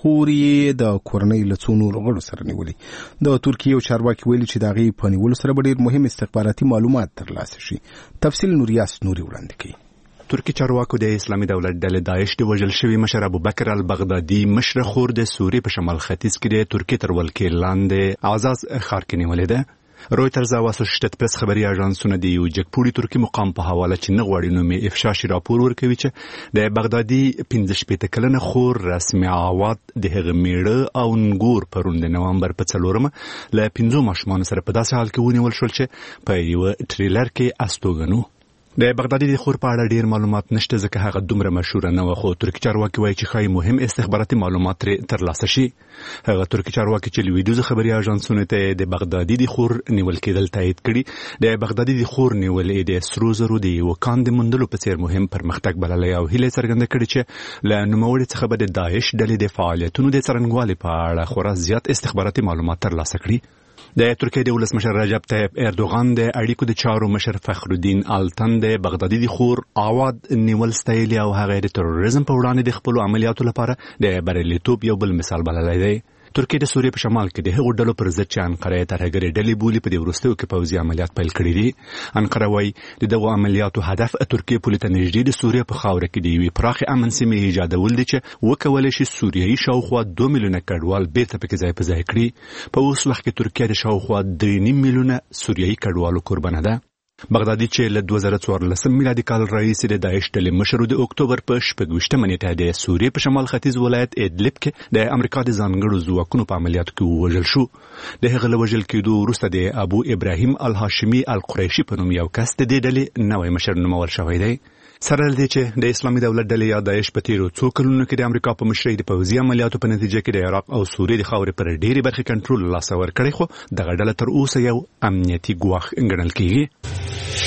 [SPEAKER 1] خوري د کورنۍ له څو نورو غړو سره نیولې. د ترکیه یو چارواکي ویلي چې د هغې په نیولو سره به ډېر مهم استخباراتي معلومات ترلاسه شي. تفصیل نوریاس نوري وړاندې کوي.
[SPEAKER 4] ترکی چارواکو د اسلامي دولت ډلې داعش د وژل شوي مشر ابوبکر البغدادي مشر خور د سوریې په شمال ختیځ کې د ترکیې تر ولکې لاندې اعزاز ښار کې نیولې ده. رویترز او اسوسییټډ پریس خبري اژانسونه د یو جګپوړي ترکی مقام په حواله چې نه غواړي نومې افشا شي راپور ورکوي چې د بغدادي پنځه شپېته کلنه خور رسمي عواد د هغه میړه او نګور پرون د نوامبر په څلورمه له پنځو ماشومانو سره په داسې حال کې ونیول شول چې په یو ټریلر کې استوګنو. د بغدادي د خور په اړه ډیر معلومات نشته ځکه هغه دومره مشهور نه و، خو ترکی چارواکي وایي چې خای مهم استخباراتي معلومات ترلاسه شي. هغه ترکی چارواکي چې لویدوز خبري اژانسونه ته د بغدادي د خور نیول کېدل تایید کړي. د بغدادي د خور نیول د سرو زرو د یو کاند مندلو په څیر مهم پرمختګ بللی او هیله څرګنده کړي چې له نوموړي څخه به د داعش ډلې د فعالیتونو د څرنګوالي په اړه خورا زیات استخباراتي معلومات ترلاسه کړي. د ترکیې د ولسمشر رجب طیب اردوغان د اړیکو د چارو مشر فخرالدین آلتن د بغدادي د خور عواد نیول ستایلی او هغه د تروریزم په وړاندې د خپل عملیاتو لپاره د بریالیتوب یو بل مثال بللی دی. ترکیه د سوریې په شمال کې د هغو ډلو پر ضد چې انقره یې ترهګرې ډلې بولي په دې وروستیو کې پوځي عملیات پیل کړي دي. انقره وایي د دغو عملیاتو هدف ترکیې پولې ته نږدې د سوریې په خاوره کې د یوې پراخې امن سیمې ایجادول دي چې وکولی شي سوریایي شاوخوا دوه میلیونه کډوال بیرته پکې ځای په ځای کړي. په اوس وخت کې ترکیه د شاوخوا درې نیم میلیونه سوریایي کډوالو قربانه ده. بغدادي چې له دوه زره څوارلسم میلادي کال راهیسې د داعش ډلې مشر د اکتوبر په شپږویشتمه نیټه د سوریې په شمال ختیځ ولایت ادلب کې د امریکا د ځانګړو ځواکونو په عملیاتو کې ووژل شو. د هغه له وژل کېدو وروسته د ابو ابراهیم الهاشمي القریشي په نوم یو کس د دې ډلې نوی مشر نومول شوی دی. سره له دې چې د اسلامي دولت ډلې یا داعش په تیرو څو کلونو کې د امریکا په مشرۍ د پوځي عملیاتو په نتیجه کې د عراق او سوریې د خاورې پر ډېرې برخې کنټرول لاسه ورکړی، خو دغه ډله تر اوسه یو امنیتي ګواښ ګڼل کېږي.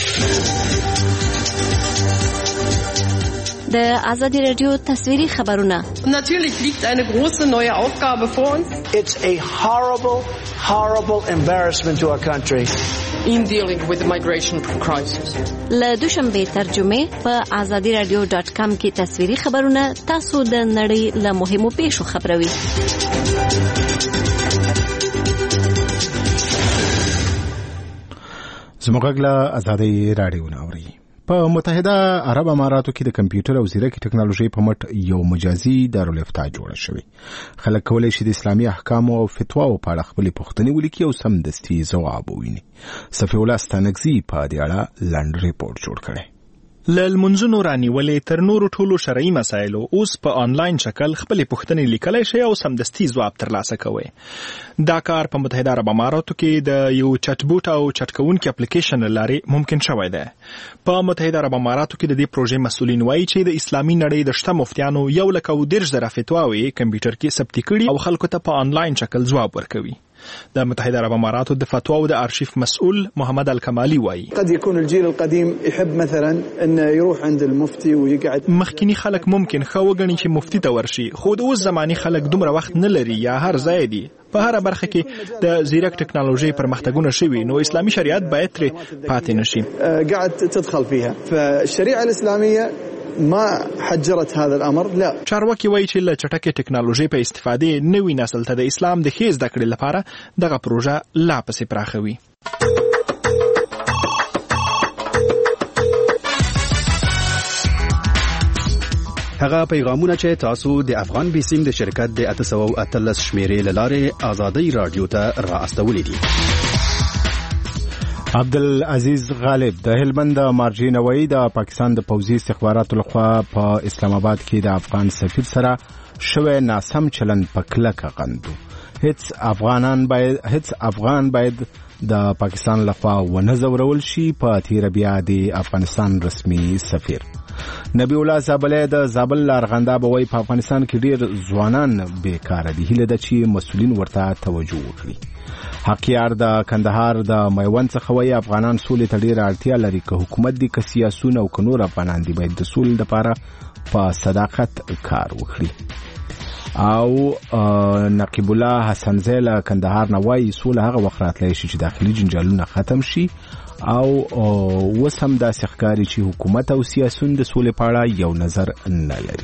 [SPEAKER 9] د ازادي رادیو تصویري خبرونه.
[SPEAKER 5] Natürlich liegt eine große neue Aufgabe vor uns.
[SPEAKER 6] It's a horrible, horrible embarrassment to our country.
[SPEAKER 5] In dealing with the migration crisis.
[SPEAKER 9] له دوشنبه ترجمه په ازادي رادیو ډاټ کام کې تصویري خبرونه تاسو د نړۍ له مهمو پیښو خبروي.
[SPEAKER 1] زموږ له ازادي رادیو ناوري. په متحده عرب اماراتو کې د کمپیوټر او زیرکي ټکنالوژي په مټ یو مجازي دارالفتاء جوړه شوې. خلک کولی شي د اسلامي احکامو او فتواو په اړه خپلې پوښتنې ولیکي او سمدستي ځواب وویني. صفي الله ستانکزي په دې اړه لنډ ریپورت جوړ کړی.
[SPEAKER 25] له لمونځونو رانیولې تر نورو ټولو شرعي مسایلو اوس په آنلاین شکل خپلې پوښتنې لیکلی شئ او سمدستي ځواب ترلاسه کوئ. دا کار په متحده عرب اماراتو کې د یو چټ بوټ او چټ کوونکي اپلیکیشن له لارې ممکن شوی دی. په متحده عرب اماراتو کې د دې پروژې مسؤلین وایي چې د اسلامي نړۍ د شته مفتیانو یو لک او دېرش زره فتواوې کمپیوټر کې ثبت کړي او خلکو ته په آنلاین شکل ځواب ورکوي. د متحده عرب اماراتو د فتواو د ارشیف مسؤل محمد الکمالي وایي
[SPEAKER 26] قد يكون الجيل القديم يحب مثلا ان يروح عند المفتي ويقعد.
[SPEAKER 25] مخکینی خلک ممکن خو وګڼي چې مفتي ته ورشي، خو د اوس زماني خلک دومره وخت نه لري یا هر ځای دي. په هر برخه کې د زیرک ټکنالوژي پرمختګونه شوي، نو اسلامي شریعت باید ترې پاتې نشي.
[SPEAKER 26] قاعد تدخل فيها فالشريعه الاسلاميه ما حجرت هذا الامر. لا
[SPEAKER 25] چارواکي وایي چې له چټکې ټکنالوژي په استفادې نوي نسل ته د اسلام د ښې زده کړې لپاره دغه پروژه لا پسې پراخوي.
[SPEAKER 27] هغه پیغامونه چې تاسو د افغان بیسیم د شرکت د اته سوه او اتلس شمیرې له لارې ازادي رادیو ته رااستولې دي.
[SPEAKER 1] عبدالعزیز غالب د هلمند مارجې نووي د پاکستان د پوځي استخباراتو لخوا په اسلام آباد کې د افغان سفیر سره شوی ناسم چلند په کلکه غندو. هیڅ افغانان باید هیڅ افغان باید د پاکستان لخوا ونه ځورول شي. په تیر بیا د افغانستان رسمي سفیر نبی الله زابله د زابل لارغنده بوي په افغانستان کې ډیر ځوانان بیکاره دي. هیله ده چې مسؤلین ورته توجه وکړي. حقیار د کندهار د میوند څخه وایي افغانان سولې ته ډیره اړتیا لري. که حکومت دي که سیاسون او که نور افغانان دي باید د سولې لپاره په صداقت کار وکړي. او نقیب الله حسنزی له کندهار نه وایي سوله هغه وخت راتلی شي چې داخلي جنجالونه ختم شي او اوس هم داسې ښکاري چې حکومت او سیاسیون د سولې په اړه یو نظر نه لري.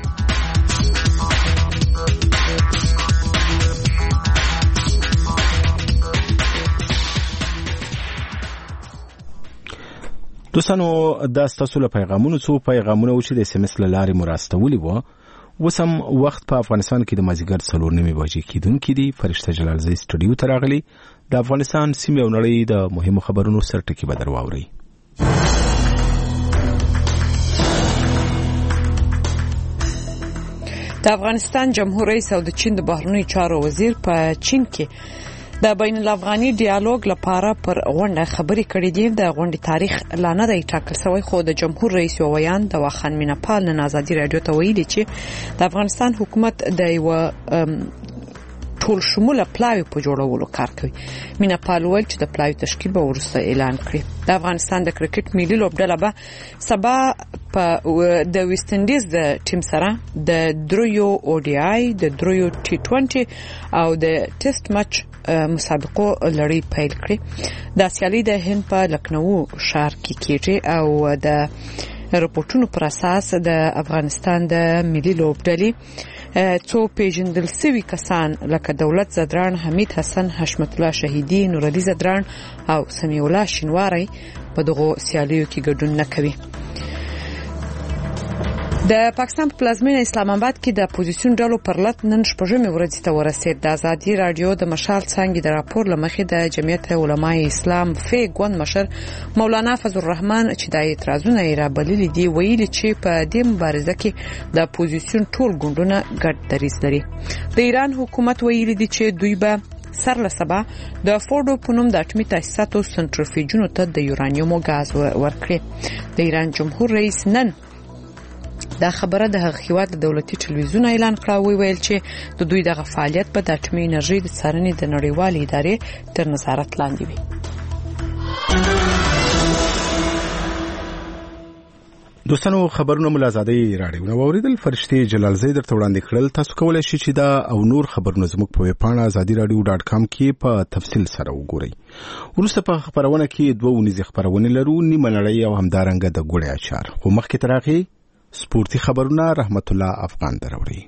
[SPEAKER 1] دوستانو دا ستاسو له پیغامونو څو پیغامونه و چې د اس ام اس له لارې مو راستولي وو. اوس هم وخت په افغانستان کې د مازدیګر څلور نیمې بجې کېدونکي دي. فرشته جلالزی سټوډیو ته راغلي. د افغانستان سیمې او نړۍ د مهمو خبرونو سرټکي به در واورئ.
[SPEAKER 3] د افغانستان جمهور رئیس او د چین د بهرنیو چارو وزیر په چین کې د بین الافغاني ډیالوګ لپاره پر غونډه خبرې کړې دي. د غونډې تاریخ لا نه دی ټاکل شوی، خو د جمهور رئیس ویان د واخان میناپال نن ازادي رادیو ته ویلي چې د افغانستان حکومت د یو ټول شموله پلاوی په جوړولو کار کوي. میناپال ویل چې د پلاوی تشکیل به وروسته اعلان کړي. د افغانستان د کرکټ ملي لوبډله به سبا په د ویسټ انډیز د ټیم سره د دریو او ډي آی د دریو ټي ټوئنټي او د ټیسټ مچ مسابقو لړۍ پیل کړي. د سیالي د هند په لکنو ښار کې کېږي او د راپورټونو پر اساس د افغانستان د ملي لوبډلې څو پیژندل شوي کسان لکه دولت زدران، حمید حسن، حشمت الله شهیدی، نورعلی زدران او سمیع الله شینواری په دغه سیالیو کې ګډون نه کوي. د پاکستان په پلازمینه اسلام آباد کې د اپوزیسیون ډلو پر لټ نن شپږمې ورځ ته ورسېد. د ازادي رادیو د مشال څنګه د راپور لمخې د جمعیت علماء اسلام فی ګوند مشر مولانا فضل الرحمن چې د اعتراضونه یې رابللي دي ویلي چې په دې مبارزه کې د اپوزیسیون ټول ګوندونه ګډ دریځ لري. د ایران حکومت ویلي دي چې دوی به سر له سبا د فورډو په نوم د اټومي تاسیساتو سنټریفیوژونو ته د یورانیوم غاز ورکړي. د ایران جمهور رئیس نن دا خبره د هغه هیواد د دولتي ټلویزیون اعلان کړ او ویل چې د دوی دغه فعالیت په د اټومي انرژي د څارنې د نړیوالې ادارې تر نظارت لاندې وي.
[SPEAKER 1] دوستانو خبرونه ملازادي راډیو نو اوریدل. فرشتي جلالزی درته وړاندې کړل. تاسو کولای شئ چې دا او نور خبرونه زموږ په ویب پاڼه ازادي رادیو ډاټ کام کې په تفصیل سره وګورئ. ورسته په خبرونه کې دوه ونیزه خبرونه لرو، نیمه نړۍ او همدارنګه د ګوړې اچار. خو مخکې تر هغه سپورتي خبرونه رحمت الله افغان دروړي.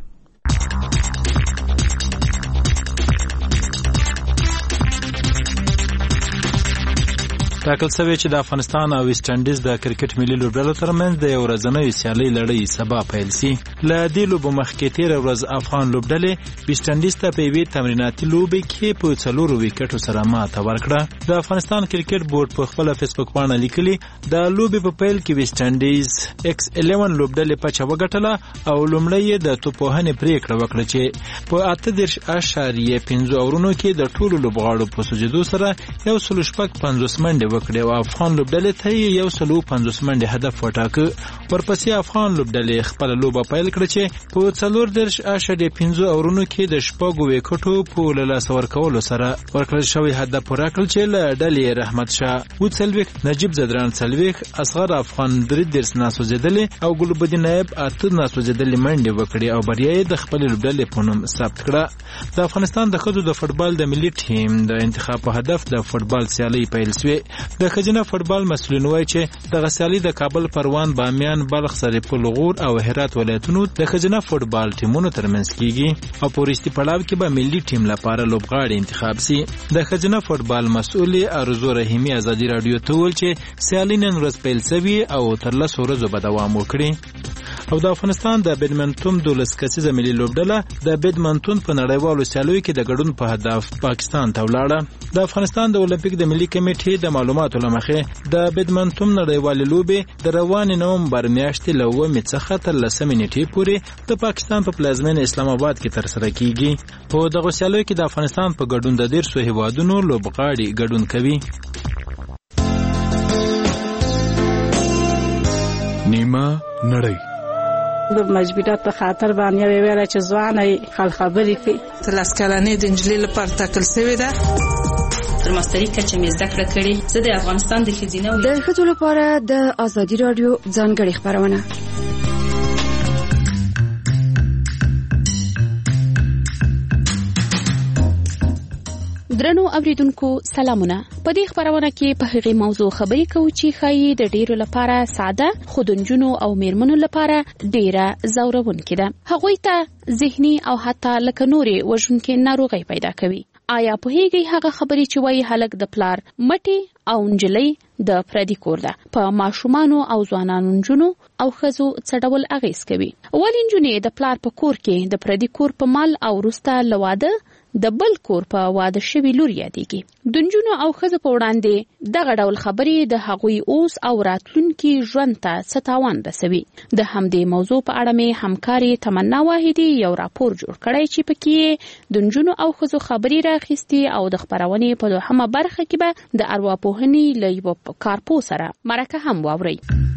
[SPEAKER 13] ټاکل شوی چې د افغانستان او ویسټ انډیز د کرکټ ملي لوبډلو ترمنځ د یو ورځنۍ سیالۍ لړۍ سبا پیل شي. له دې لوبو مخکې تېره ورځ افغان لوبډلې ویسټ انډیز ته په یوې تمریناتي لوبې کې په څلورو ویکټو سره ماته ورکړه. د افغانستان کرکټ بورډ په خپله فیسبوک پاڼه لیکلي د لوبې په پیل کې ویسټ انډیز ایکس الیون لوبډلې پچه وګټله او لومړی یې د توپوهنې پریکړه وکړه چې په اته دېرش اعشاریه پنځه اورونو کې د ټولو لوبغاړو په سجدو سره یو سل شپږ پنځوس منډې وکړې او افغان لوبډلې ته یو سل پنځوس منډې هدف وټاکه. ورپسې افغان لوبډلې خپله لوبه پیل کړه چې په څلور دېرش اعشاریه پنځه اورونو کې د شپږو ویکټو په له لاسه ورکولو سره ورکړل شوی هدف پوره کړل چې له ډلې رحمت شاه اووه څلوېښت، نجیب زدران څلوېښت، اصغر افغان درې دېرش ناسوځېدلې او ګلبدین نایب اته ناسوځېدلې منډې وکړې او بریا یې د خپلې لوبډلې په نوم ثبت کړه. د افغانستان د ښځو د فوټبال د ملي ټیم د انتخاب په هدف د فوټبال سیالۍ پیل شوې. د ښځینه فوټبال مسؤلین وایي چې دغه سیالۍ د کابل، پروان، بامیان، بلخ، سرپل، غور او هرات ولایتونو د ښځینه فوټبال ټیمونو ترمنځ کیږي او په وروستي پړاو کې به ملي ټیم لپاره لوبغاړي انتخاب شي. د ښځینه فوټبال مسؤل ارزو رحیمي ازادي رادیو ته وویل چې سیالۍ نن ورځ پیل شوې او تر لسو ورځو به دوام وکړي. او د افغانستان د بیډمنټون دولس کسیزه ملي لوبډله د بیډمنټون په نړیوالو سیالیو کې د ګډون په هدف پاکستان ته ولاړه. د افغانستان د اولمپیک د ملي کمیټې د معلوماتو له مخې د بیډمنټون نړیوالې لوبې د روانې نومبر میاشتې له اوومې څخه تر لسمې نیټې پورې د پاکستان په پلازمینه اسلام آباد کې ترسره کیږي. په دغو سیالیو کې د افغانستان په ګډون د دېرشو هیوادونو لوبغاړي ګډون کوي.
[SPEAKER 7] نیمه نړۍ
[SPEAKER 23] د مجبورات په خاطر باندې ویل چې ځواني خل خبرې کوي.
[SPEAKER 8] تلاس کلنې د انجلۍ لپاره ټاکل شوې ده.
[SPEAKER 10] تر ماستري کچه مې زده کړه کړې. زه د افغانستان د ښځینه
[SPEAKER 11] د ښځو لپاره د ازادي رادیو ځانګړې خبرونه درنو اوریدونکو سلامونه. په دې خبرونه کې په هغه موضوع خبرې کوو چې خایي د ډیرو لپاره ساده، خو د نجونو او میرمنو لپاره ډیره زورونکې ده. هغوی ته ذهني او حتی لکه نورې وژونکې ناروغۍ پیدا کوي. آیا په هغه هغه خبرې چې وایي هلک د پلار مټي او نجلۍ د پردي کور ده په ماشومانو او ځوانانو نجونو او ښځو څه ډول اغیز کوي؟ ولې نجونې د پلار په کور کې د پردي کور په مال او وروسته له واده د بل کور په واده شوي لور یادېږي؟ د نجونو او ښځو په وړاندې دغه ډول خبرې د هغوی اوس او راتلونکي ژوند ته څه تاوان رسوي؟ د همدې موضوع په اړه مې همکاري تمنا واحدي یو راپور جوړ کړی چې پکې د نجونو او ښځو خبرې راخیستي او د خپرونې په دوهمه برخه کې به د ارواپوهنې له یوه کارپوه سره مرکه هم واورئ.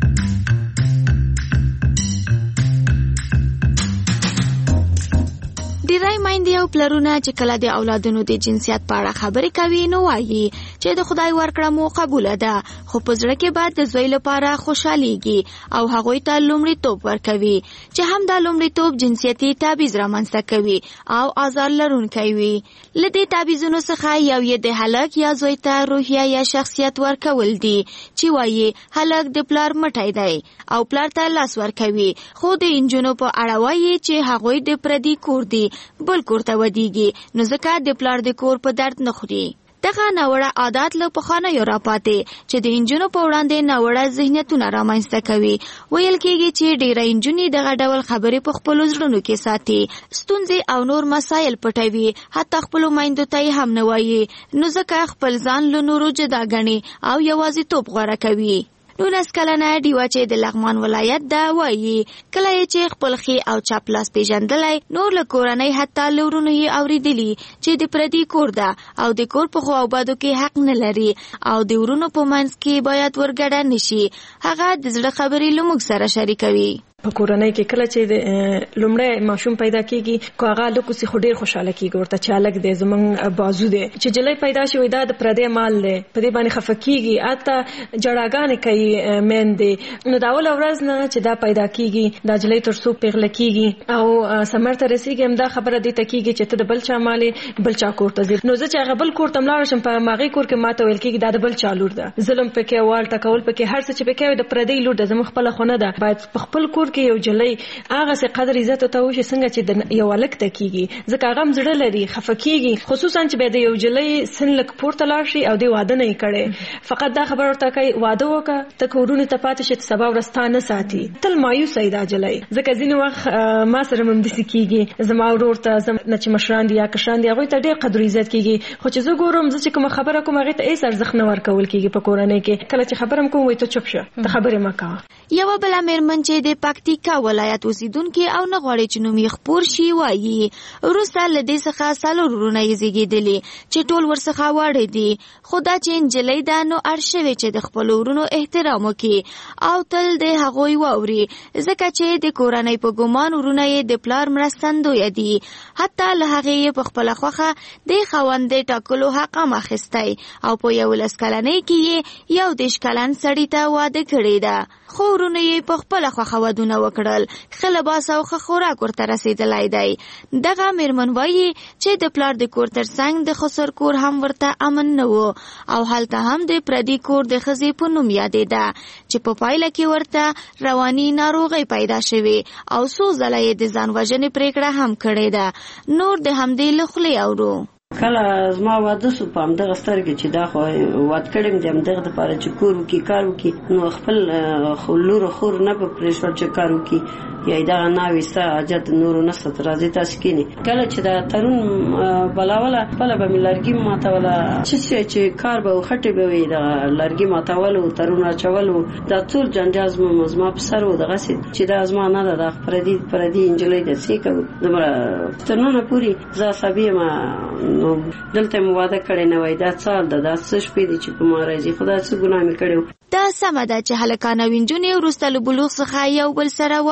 [SPEAKER 11] ډیری میندې او پلرونه چې کله د اولادونو د جنسیت په اړه خبرې کوي نو وایي چې د خدای ورکړه مو قبوله ده، خو په زړه کې بعد د زوی لپاره خوشحاليږي او هغوی ته لومړیتوب ورکوي چې هم دا لومړیتوب جنسیتي تابعیض رامنځته کوي او آزار لرونکی وي. له دې تابعیضونو څخه یو یې د هلک یا زوی ته روحیه یا شخصیت ورکول دي چې وایي هلک د پلار مټی دی او پلار ته لاس ورکوي، خو د انجونو په اړه وایي چې هغوی د پردي کور دي، بل کور ته ودیږي، نو ځکه د پلار د کور په درد نه خوري. دغه ناوړه عادت له پخوانیو راپاتې چې د انجونو په وړاندې ناوړه ذهنیتونه رامنځته کوي. ویل کېږي چې ډېری انجونې دغه ډول خبرې په خپلو زړونو کې ساتي، ستونزې او نور مسایل پټوي، حتی خپلو میندو ته یې هم نه وایي، نو ځکه خپل ځان له نورو جدا ګڼي او یوازیتوب غوره کوي. نولس کلنه ډیوه چې د لغمان ولایت ده وایي کله چې خپل خي او چپ لاس پیژندلی، نور له کورنۍ حتی له ورونو یې اورېدلي چې د پردي کور ده او د کور په خو او بدو کې حق نه لري او د ورونو په منځ کې باید ورګډه نشي. هغه د زړه خبرې له موږ سره شریکوي.
[SPEAKER 14] په کورنۍ کې کله چې د لومړی ماشوم پیدا کیږي، کو هغه لکه سی خو ډیر خوشاله کیږي ورته چې الګ دی زمونږ بازو دی، چې جلې پیدا شوی دا د پردې مال دی، په دې باندې خفه کیږي، اته جړاګانې کوي مېندې. نو دا ول ورځ نه چې دا پیدا کیږي دا جلې تر څو پیغله کیږي او سمر ته رسیږي، هم دا خبره دې ته کیږي چې ته د بل چا مالې بل چا کور ته ځي. نو زه چې هغه بل کور ته ملاړ شم، په ماغي کور کې ماته ویل کیږي دا د بل چا لور ده، ظلم پکې وال ټکول پکې هر څه چې پکې د پردې لور ده، زموږ خپل خونه ده. باید په خپل کور کې یو جلې هغه څه قدر عزت ته وشي څنګه چې د یو الک ته کیږي، ځکه هغه مزړه لري خفه کیږي، خصوصا چې به د یو جلې سن لک پورته لاړ شي او د واده نه کړي، فقط دا خبر ورته کوي واده وکړه ته کورونه ته پاتې شي سبا ورستانه ساتي، تل مایوس ایدا جلې. ځکه ځینې وخت ما سره مم دسی کیږي، زما ورور ته زم نه چې مشران دي یا کشران دي هغه ته ډېر قدر عزت کیږي، خو چې زه ګورم زه چې کوم خبره کوم هغه ته هیڅ ارزښت نه ورکول کیږي په کورنۍ کې. کله چې خبرم کوم وای ته چوپ شه، ته خبرې مکه.
[SPEAKER 11] یو بل میرمن چې د پکتیکا ولایت اوسیدونکو او نه غواړي چې نوم یې خپور شي وایي وروسته له دې څخه څلور وروڼه یې زیږېدلي چې ټول ورڅخه واړه دي، خو دا چې نجلۍ ده نو اړ شوې چې د خپلو وروڼو احترام وکړي او تل د هغوی واوري، ځکه چې د کورنۍ په ګمان وروڼه یې د پلار مرستندویه دي. حتی له هغې یې په خپله خوښه د خاوند د ټاکلو حق هم اخیستی او په یولس کلنۍ کې یې یو دېرش کلن سړي ته واده کړې ده، خو وروڼو یې په خپله خوښه ودونه وکړل، ښه لباس او ښه خوراک ورته رسېدلی دی. دغه میرمن وایي چې د پلار د کور ترڅنګ د خسر کور هم ورته امن نه و او هلته هم د پردي کور د ښځې په نوم یادېده چې په پایله کې ورته رواني ناروغۍ پیدا شوې او څو ځله یې د ځان وژنې پرېکړه هم کړې ده. نور د همدې له خولې اورو.
[SPEAKER 15] کله زما واده سو په همدغه سترګې چې دا خو واده کړم د همدغه دپاره چې کور وکړي کار وکړي، نو خپل لور خور نه به پرېښول چې کار وکړي یا دغه ناوې سه حاجت نورو نسته راځي تاسې کښېنې. کله چې دا ترون بلاوله خپله به مې لرګي ماتوله، څه چې کار به و خټې به وي دغه لرګي ماتولو ترون اچولو، دا ټول جنجال زما په سر و دغسې چې دا زما نه ده، دا پردي پردي نجلۍ ده څه کوو دومره ترنونه پورې زه عصبي یم. نو دلته مو واده کړی نه وای، دا څه ده، دا څه شپې دي چې په ما راځي، خو دا څه ګناه مې کړی و.
[SPEAKER 11] دا سمه ده چې هلکان او نجونې وروسته له بلوغ څخه یو بل سره واده کوي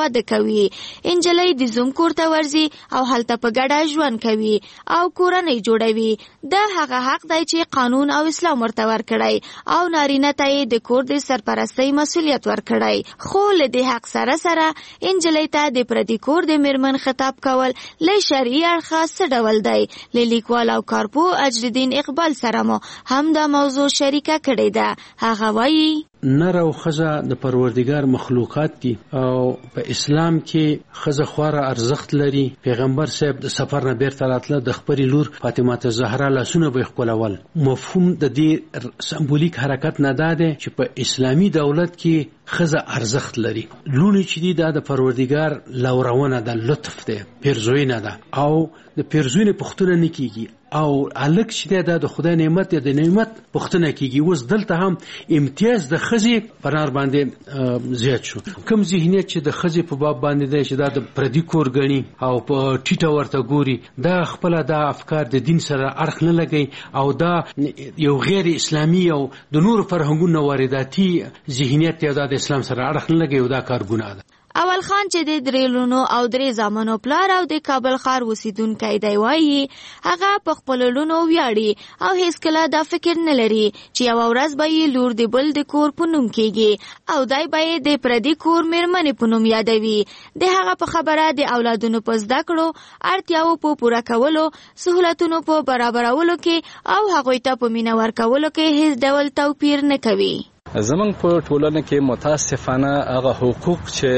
[SPEAKER 11] کوي. انجلۍ د زوم کور ته ورځي او هلته په ګډه ژوند کوي او کورنۍ جوړوي. دا هغه حق دی چې قانون او اسلام ورته ورکړی او نارینه ته یې د کور د سرپرستۍ مسؤلیت ورکړی. خو له دې حق سره سره انجلۍ ته د پردي کور د میرمن خطاب کول له شرعي اړخه څه ډول دی؟ له لیکوال او کارپوه اجرالدین اقبال سره مو هم دا موضوع شریکه کړې ده. هغه وایي
[SPEAKER 16] نر او ښځه د پروردګار مخلوقات دي او په اسلام کې ښځه خورا ارزښت لري. پیغمبر صاحب د سفر نه بیرته راتله د خپلې لور فاطمه الزهرا لاسونه به یې ښکلول. مفهوم د دې سمبولیک حرکت نه دا دی چې په اسلامي دولت کې ښځه ارزښت لري. لوڼې چې دي دا د پروردګار لورونه ده، لطف دی، پیرزوینه ده او د پیرزوینې پوښتنه نه کیږي او الک چې دا د خدای نعمت دی، د نعمت پوښتنه کیږي. اوس دلته هم امتیاز د ښځې په نار باندې زیات شو. کوم ذهنیت چې د ښځې په باب باندې دی چې دا د پردي کور ګڼي او په ټیټه ورته ګوري، دا خپله دا افکار د دین سره اړخ نه لګوي او دا یو غیر اسلامي او د نورو فرهنګونو وارداتي ذهنیت دی، دا د اسلام سره اړخ نه لګوي او دا کار ګناه ده.
[SPEAKER 11] اول خان چې د درې لونو او درې زامنو پلار او د کابل ښار اوسیدونکی دی وایي هغه په خپلو لونو ویاړي او هیڅکله دا فکر نه لري چې یوه ورځ به یې لور د بل د کور په نوم کیږي او دی به یې د پردي کور میرمنې په نوم یادوي. د هغه په خبره د اولادونو په زده کړو، اړتیاو په پوره کولو، سهولتونو په برابرولو کې او هغوی ته په مینه ورکولو کې هیڅ ډول توپیر نه کوي.
[SPEAKER 17] زمونږ په ټولنه کې متاسفانه هغه حقوق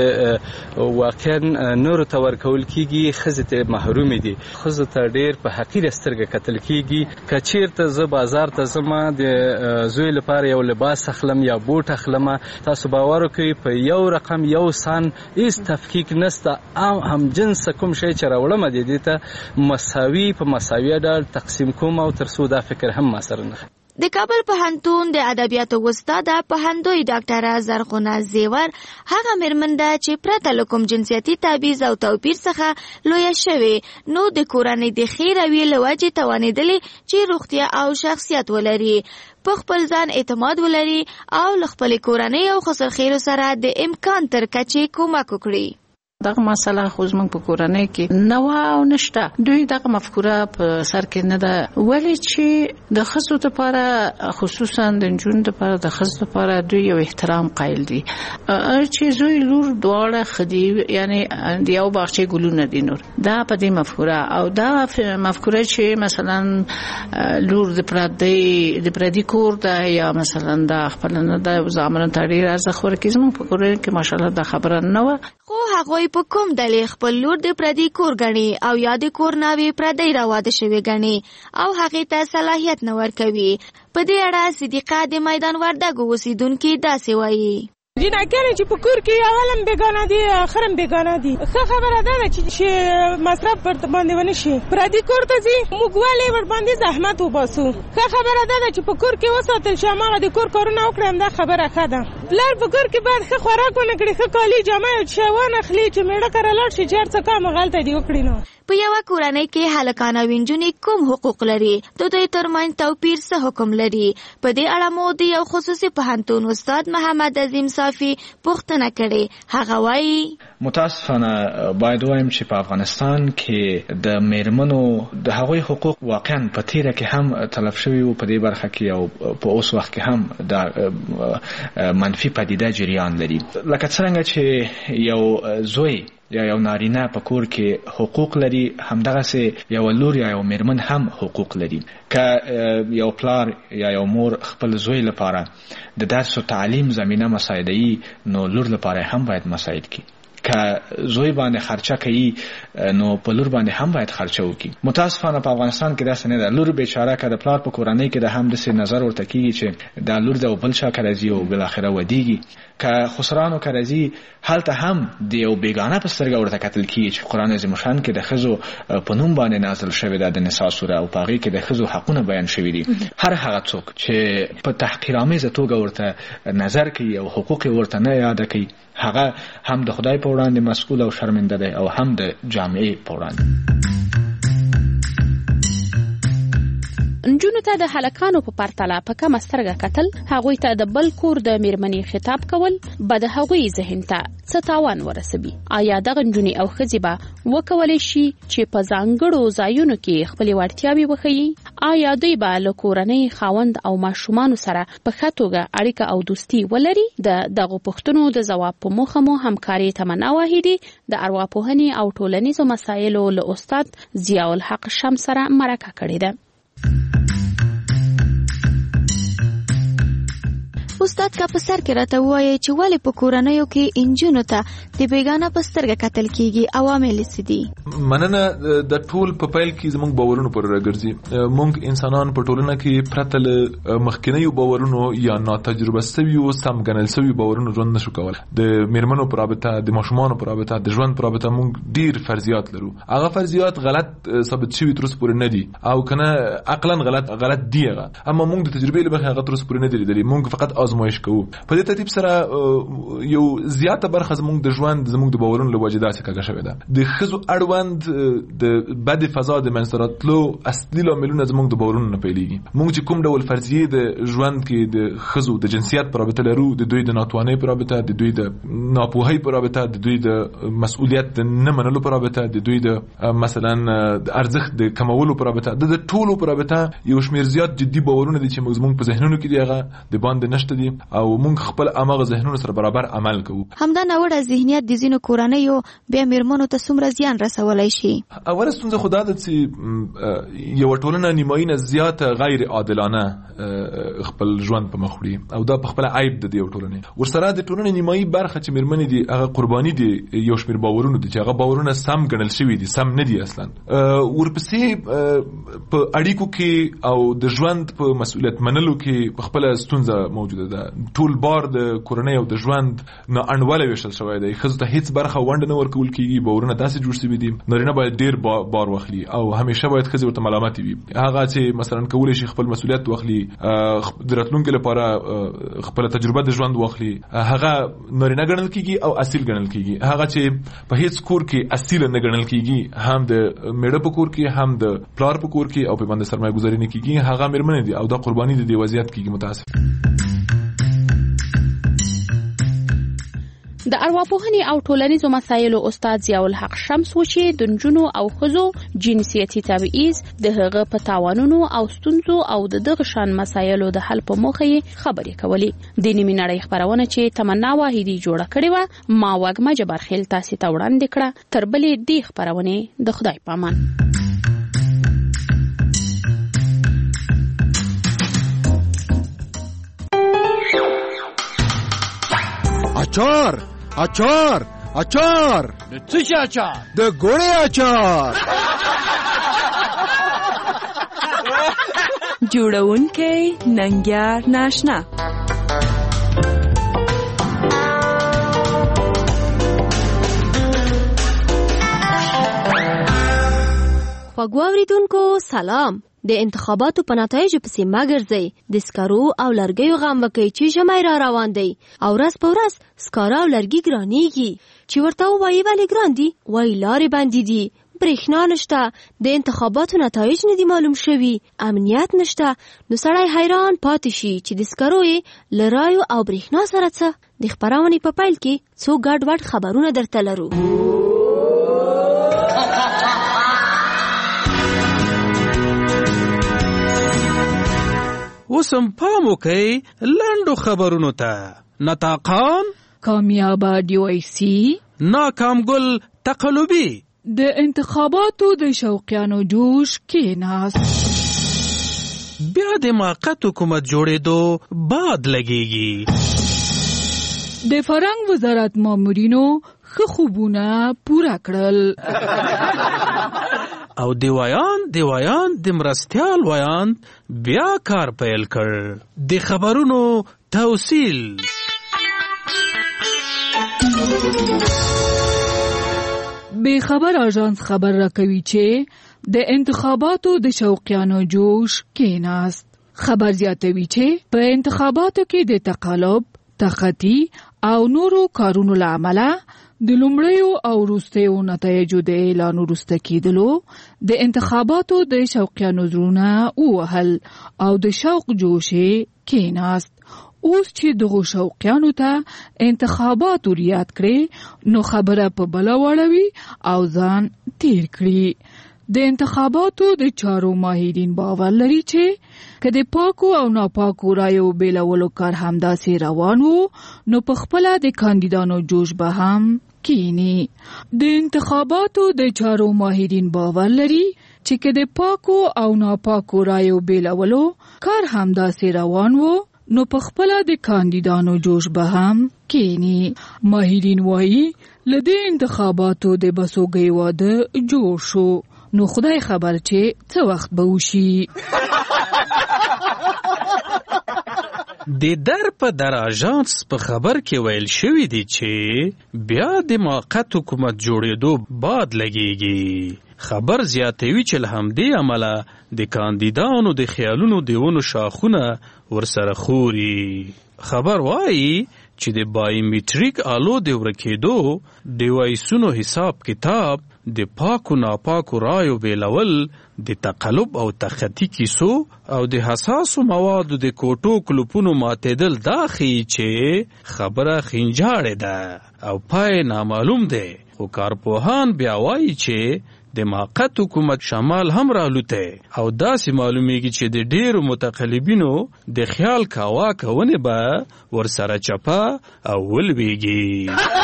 [SPEAKER 17] چې واقعا نورو ته ورکول کیږي ښځې ته محرومې دي. ښځو ته ډېر په حقیره سترګه کتل کیږي. که چیرته زه بازار ته ځم د زوی لپاره یو لباس اخلم یا بوټ اخلم، تاسو باور وکړئ په یو رقم یو سان هیڅ تفکیک نسته. هم جنس کوم شی چې راوړم د دې ته مساوي په مساوي ډول تقسیم کوم او تر څو دا فکر هم ما سره نه.
[SPEAKER 11] د کابل پوهنتون د ادبیاتو استاده پوهندوی ډاکټره زرغونه زیور هغه میرمن ده چې پرته له کوم جنسیتي تبعیض او توپیر څخه لویه شوې، نو د کورنۍ د ښې رویې له وجې توانېدلې چې روغتیا او شخصیت ولري، په خپل ځان اعتماد ولري او له خپلې کورنۍ او خسرخیرو سره د امکان تر کچې کومک وکړي.
[SPEAKER 23] دغه مسله خو زموږ په کورنۍ کې نه وه او نشته. دوی دغه مفکوره په سر کې نه ده، ولې چې د ښځو دپاره خصوصا د نجونو دپاره د ښځو دپاره دوی یو احترام قایل دي چې زوی لور دواړه ښه دي، یعنې د یو باغچې ګلونه دي نور. دا په دې مفکوره او دا مفکوره چې مثلا لور د پردي د پردي کور ده یا مثلا دا خپل نه ده زامنو ته ډېر ارزښت ورکوي، زموږ په کورنۍ کې ماشاءالله دا خبره نه وه.
[SPEAKER 11] خو هغوی په کوم دلیل خپل لور د پردي کور ګڼي او یا د کور ناوې پردی راواده شوې ګڼي او هغې ته صلاحیت نه ورکوي؟ په دې اړه صدیقه د میدان وردګو اوسیدونکي داسې وایي.
[SPEAKER 18] جنکانې چې په کور کې اولم بیګانه دي اخرم بیګانه دي. ښه خبره ده چې مصرف ورته باندې ونه شي، پردي کور ته ځي موږ ولې ور باندې زحمت وباسو. ښه خبره ده چې په کور کې وساتل شي، هماغه د کور کارونه وکړي، همدا خبره ښه ده. پلار په کور کې باید ښه خوراک ونه کړي، ښه کالي جامه او شی وانخلي چې میړه کره لاړ شي چې هر څه کار هغلته دې وکړي. نو
[SPEAKER 11] په یوه کورنۍ کې هلکان او نجونې کوم حقوق لري؟ د دوی ترمنځ توپیر څه حکم لري؟ په دې اړه مو د یو خصوصي پوهنتون استاد محمد عظیم صافي پوښتنه کړې. هغه وایي
[SPEAKER 19] متاسفانه باید وایم چې په افغانستان کې د میرمنو د هغوی حقوق واقعا په تیره کې هم تلف شوي وو په دې برخه کې او په اوس وخت کې هم دا منفي پدیده جریان لري. لکه څنګه چې یو زوی یا یو نارینه په کور کې حقوق لري، همدغسې یو لور یا یو میرمن هم حقوق لري. که یو پلار یا یو مور خپل زوی لپاره د درس او تعلیم زمینه مساعده‌ای، نو لور لپاره هم باید مساعد کی. که زوی باندې خرچه کوي نو په لور باندې هم باید خرچه وکړي. متاسفانه په افغانستان کې داسې نه ده. لور بیچاره که د پلار په کورنۍ کې د هم داسې نظر ورته کېږي چې دا لور د بل چا کره ځي او بالاخره ودیږي. که خسرانو کره ځي هلته هم د یو بیګانه په سترګه ورته کتل کېږي چې قرآن عظیم الشان کې د ښځو په نوم باندې نازل شوې ده د نساء سوره او په هغې کې د ښځو حقونه بیان شوي دي. هر هغه څوک چې په تحقیرآمیزه توګه ورته نظر کوي او حقوق ورته نه یاده کوي، هغه هم د خدای په وړاندې مسئول او شرمنده دی او هم د جامعې په وړاندې.
[SPEAKER 2] نجونو ته د هلکانو په پرتله په کم سترګه کتل، هغوی ته د بل کور د میرمنې خطاب کول به د هغوی ذهن ته څه تاوان ورسوي. آیا دغه نجونې او ښځې به وکولی شي چې په ځانګړو ځایونو کې خپلې وړتیاوې وښیي؟ آیا دوی به له کورنۍ، خاوند او ماشومانو سره په ښه توګه اړیکه او دوستي ولري؟ د دغو پوښتنو د ځواب په موخه مو همکاري تمنا واحدي د ارواپوهنې او ټولنیزو مسایلو له استاد ضیاء الحق شمس سره مرکه کړې ده.
[SPEAKER 11] استاد کا په سر کې راته وایي چې ولې په کورنیو کې انجونو ته د بیګانه په سترګه کتل کیږي، عوامل څه دي؟
[SPEAKER 7] مننه. د ټول په پیل کې زموږ باورونو پر راګرځي. موږ انسانان په ټولنه کې پرته له مخکینیو باورونو یا ناتجربه شویو سم ګڼل شویو باورونو ژوند نشو کولای. د میرمنو پر رابطه، د ماشومانو پر رابطه، د ژوند پر رابطه موږ ډیر فرضیات لرو. هغه فرضیات غلط ثابت شوي تر اوسه پورې نه دي او کنه عقلاً غلط غلط دی هغه، اما موږ د تجربې له مخې هغه تر اوسه پورې نه دي لیدلي. موږ فقط آزمایش کوو. په دې ترتیب سره یو زیاته برخه زموږ د ژوند زموږ د باورونو له وجې داسې کږه شوې ده. د ښځو اړوند د بد فضا د منځته راتلو اصلي لاملونه زموږ د باورونو نه پیلېږي. موږ چې کوم ډول فرضیې د ژوند کې د ښځو د جنسیت پر رابطه لرو، د دوی د ناتوانۍ پر رابطه، د دوی د ناپوهۍ پر رابطه، د دوی د مسؤلیت د نه منلو پر رابطه، د دوی د مثلا د ارزښت د کمولو پر رابطه، د ټولو پر رابطه یو شمېر زیات جدي باورونه دي چې موږ په ذهنونو کې دي، هغه د باندې نشته دي او موږ خپل امغه ذهنونو سره برابر عمل کوو.
[SPEAKER 11] همدا نوړه ذهنیت د زینو کورنیو بیا میرمنو ته څومره زیان رسولای شي؟
[SPEAKER 7] اوله ستونزه خو دا ده چې یو ټولنه نیمایي نه زیاته غیر عادلانه خپل ژوند په مخ وړي او دا په خپل عیب ده د یو ټولنې. ورسره د ټولنې نیمایي برخه چې میرمنې دي هغه قرباني دي یو شمېر باورونو دي چې هغه باورونه سم ګڼل شوي دي، سم نه دي اصلا. ورپسې په اړیکو کې او د ژوند په مسؤلیت منلو کې خپل ستونزه موجوده ده. ټول بار د کورنۍ او د ژوند نه انډوله ویشل شوی دی. ښځو ته هیڅ برخه ونډه نه ورکول کیږي. باورونه داسې جوړ شوي دي نارینه باید ډیر بار واخلي او همیشه باید ښځې ورته ملامتې وي. هغه چې مثلا کولی شي خپل مسؤلیت واخلي، د راتلونکي لپاره خپل تجربه د ژوند واخلي، هغه نارینه ګڼل کیږي او اصیل ګڼل کیږي. هغه چې په هیڅ کور کې اصیل نه ګڼل کیږي، هم د میړه په کور کې هم د پلار په کور کې او په باندې سرمایه گذاري نه کیږي، هغه میرمنې دي او دا قرباني د دې وضعیت کیږي. متاسف.
[SPEAKER 2] د ارواپوهنې او ټولنیزو مسایلو استاد ضیاء الحق شمس و چې د نجونو او ښځو جنسیتي تبعیض د هغه په تاوانونو او ستونزو او د دغه شان مسایلو د حل په موخه یې خبرې کولې. د نیمې نړۍ خپرونه چې تمنا واحدي جوړه کړې وه ما وږمه جبارخیل تاسې ته وړاندې کړه. تر بلې دې خپرونې د خدای پامان.
[SPEAKER 1] اچار اچار اچار
[SPEAKER 4] د څه شي اچار؟
[SPEAKER 1] د ګوړې اچار.
[SPEAKER 12] جوړونکی ننګیار ناشنا.
[SPEAKER 9] خوږو اوریدونکو سلام. د انتخاباتو په نتایجو پسې مه ګرځئ. د سکرو او لرګیو غم وکئ چې ژمی را روان دی او ورځ په ورځ سکاره او لرګي ګرانیږي. چې ورته ووایي ولې ګران دي، وایي لارې بندې دي، برېښنا نشته، د انتخاباتو نتایج نه دي معلوم شوي، امنیت نشته. نو سړی حیران پاتې شي چې د سکرو یې له رایو او برېښنا سره څه. د خپرونې په پیل کې څو ګډ وډ خبرونه درته لرو.
[SPEAKER 13] اوسم پام وکئ لنډو خبرونو ته. نطاقان
[SPEAKER 2] کامیابه ډي واي سي،
[SPEAKER 13] ناکام ګل تقلبي،
[SPEAKER 2] د انتخاباتو د شوقیانو جوش کېناست.
[SPEAKER 13] بیا د موقت حکومت جوړېدو باد لګېږي.
[SPEAKER 2] د فرهنګ وزارت مامورینو ښه خوبونه پوره کړل.
[SPEAKER 13] او دیوایان دیوایان د مرستیال وایان بیا کار پیل کړ. د خبرونو توصیل.
[SPEAKER 2] به خبر آژانس خبر راکوي چې د انتخاباتو د شوقیانو جوش کېناست. خبر زیاتوي چې په انتخاباتو کې د تقلب، تخطي او نورو کارونو له امله
[SPEAKER 4] د لومړیو او وروستیو نتایجو د اعلان وروسته کېدلو د انتخاباتو د شوقیانو زړونه ووهل او د شوق جوش یې کېناست. اوس چې دغو شوقیانو ته انتخابات ریاد کړي نو خبره په بله واړوي او ځان تیر کړي. د انتخاباتو د چارو ماهرین باور لري چې که د پاکو او ناپاکو رایو بیلولو کار همداسې روان وو نو په خپله د کاندیدانو جوش به هم کینی. د انتخاباتو د چارو ماهرین باور لري چې که د پاکو او ناپاکو رایو بیلولو کار همداسې روان وو نو په خپله د کاندیدانو جوش به هم کینی. ماهرین وایي له دې انتخاباتو د بسوګۍ واده جوړ شو نو خدای خبر چې څه وخت به وشي.
[SPEAKER 13] د در په در اژانس په خبر کې ویل شوی دی چې بیا د موقت حکومت جوړېدو باد لګیږي. خبر زیاتوي چې له همدې امله د کاندیدانو د خیالونو د ونو شاخونه ورسره خوري. خبر وایي چې د بایومیټریک آلو د ورکېدو ډیوایسونو حساب کتاب د پاکو ناپاکو رایو بیلول د تقلب او تخطی کیسو او د حساسو موادو د کوټو کلوپونو ماتېدل دا ښیي چې خبره خنجاړې ده او پای نامعلوم دی. خو کارپوهان بیا وایي چې د موقت حکومت شمال هم رالوته او داسې معلومیږي چې د ډیرو متقلبینو د خیال کاوا کوونه به ورسره چپا او ولویږي.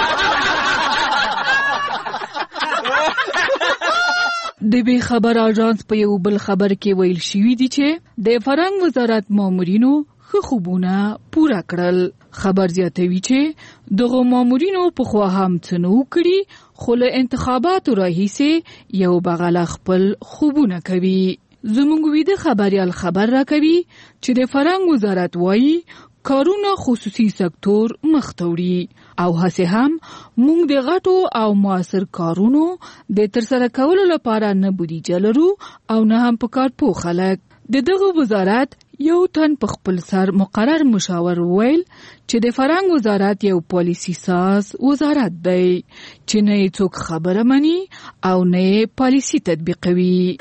[SPEAKER 4] د بې خبر اژانس په یو بل خبر کې ویل شوی دی چې د فرهنګ وزارت مامورینو ښه خوبونه پوره کړل. خبر زیاتوي چې دغه مامورینو پخوا هم څه نه کړي خو له انتخاباتو راهیسې یو بغله خپل خوبونه کوي. زموږ ویده خبریال خبر راکوي چې د فرهنګ وزارت وایي کارونه خصوصي سکتور مخ ته وړي او هسې هم موږ د غټو او موثر کارونو د ترسره کولو لپاره نه بودیجه لرو او نه هم په کار پوه خلک. د دغه وزارت یو تن په خپل سر مقرر مشاور ویل چې د فرهنګ وزارت یو پالیسی ساز وزارت دی چې نه یې څوک خبره مني او نه یې پالیسی تطبیقوي.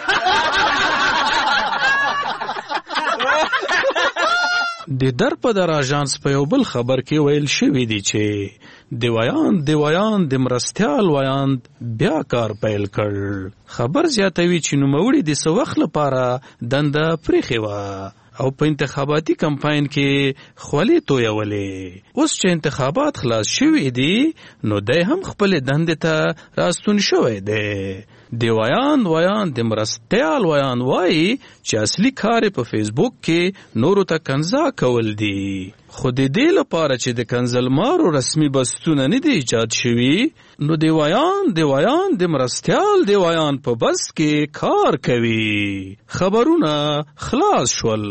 [SPEAKER 13] د در په در اژانس په یو بل خبر کې ویل شوی دی چې د ویاند د ویاند د مرستیال ویاند بیا کار پیل کړ. خبر زیاتوي چې نوموړي د څه وخت لپاره دنده پرېښې وه او په انتخاباتي کمپاین کې خولې تویولې. اوس چې انتخابات خلاص شوي دي نو دی هم خپلې دندې ته راستون شوی دی. د ویاند ویاند د مرستیال ویاند وایي چې اصلي کار په فیسبوک کې نورو ته کنځا کول دي. خو د دې لپاره چې د کنځلمارو رسمي بستونه نه دي ایجاد شوي نو د ویاند د ویاند د مرستیال د ویاند په بس کې کار کوي. خبرونه خلاص شول.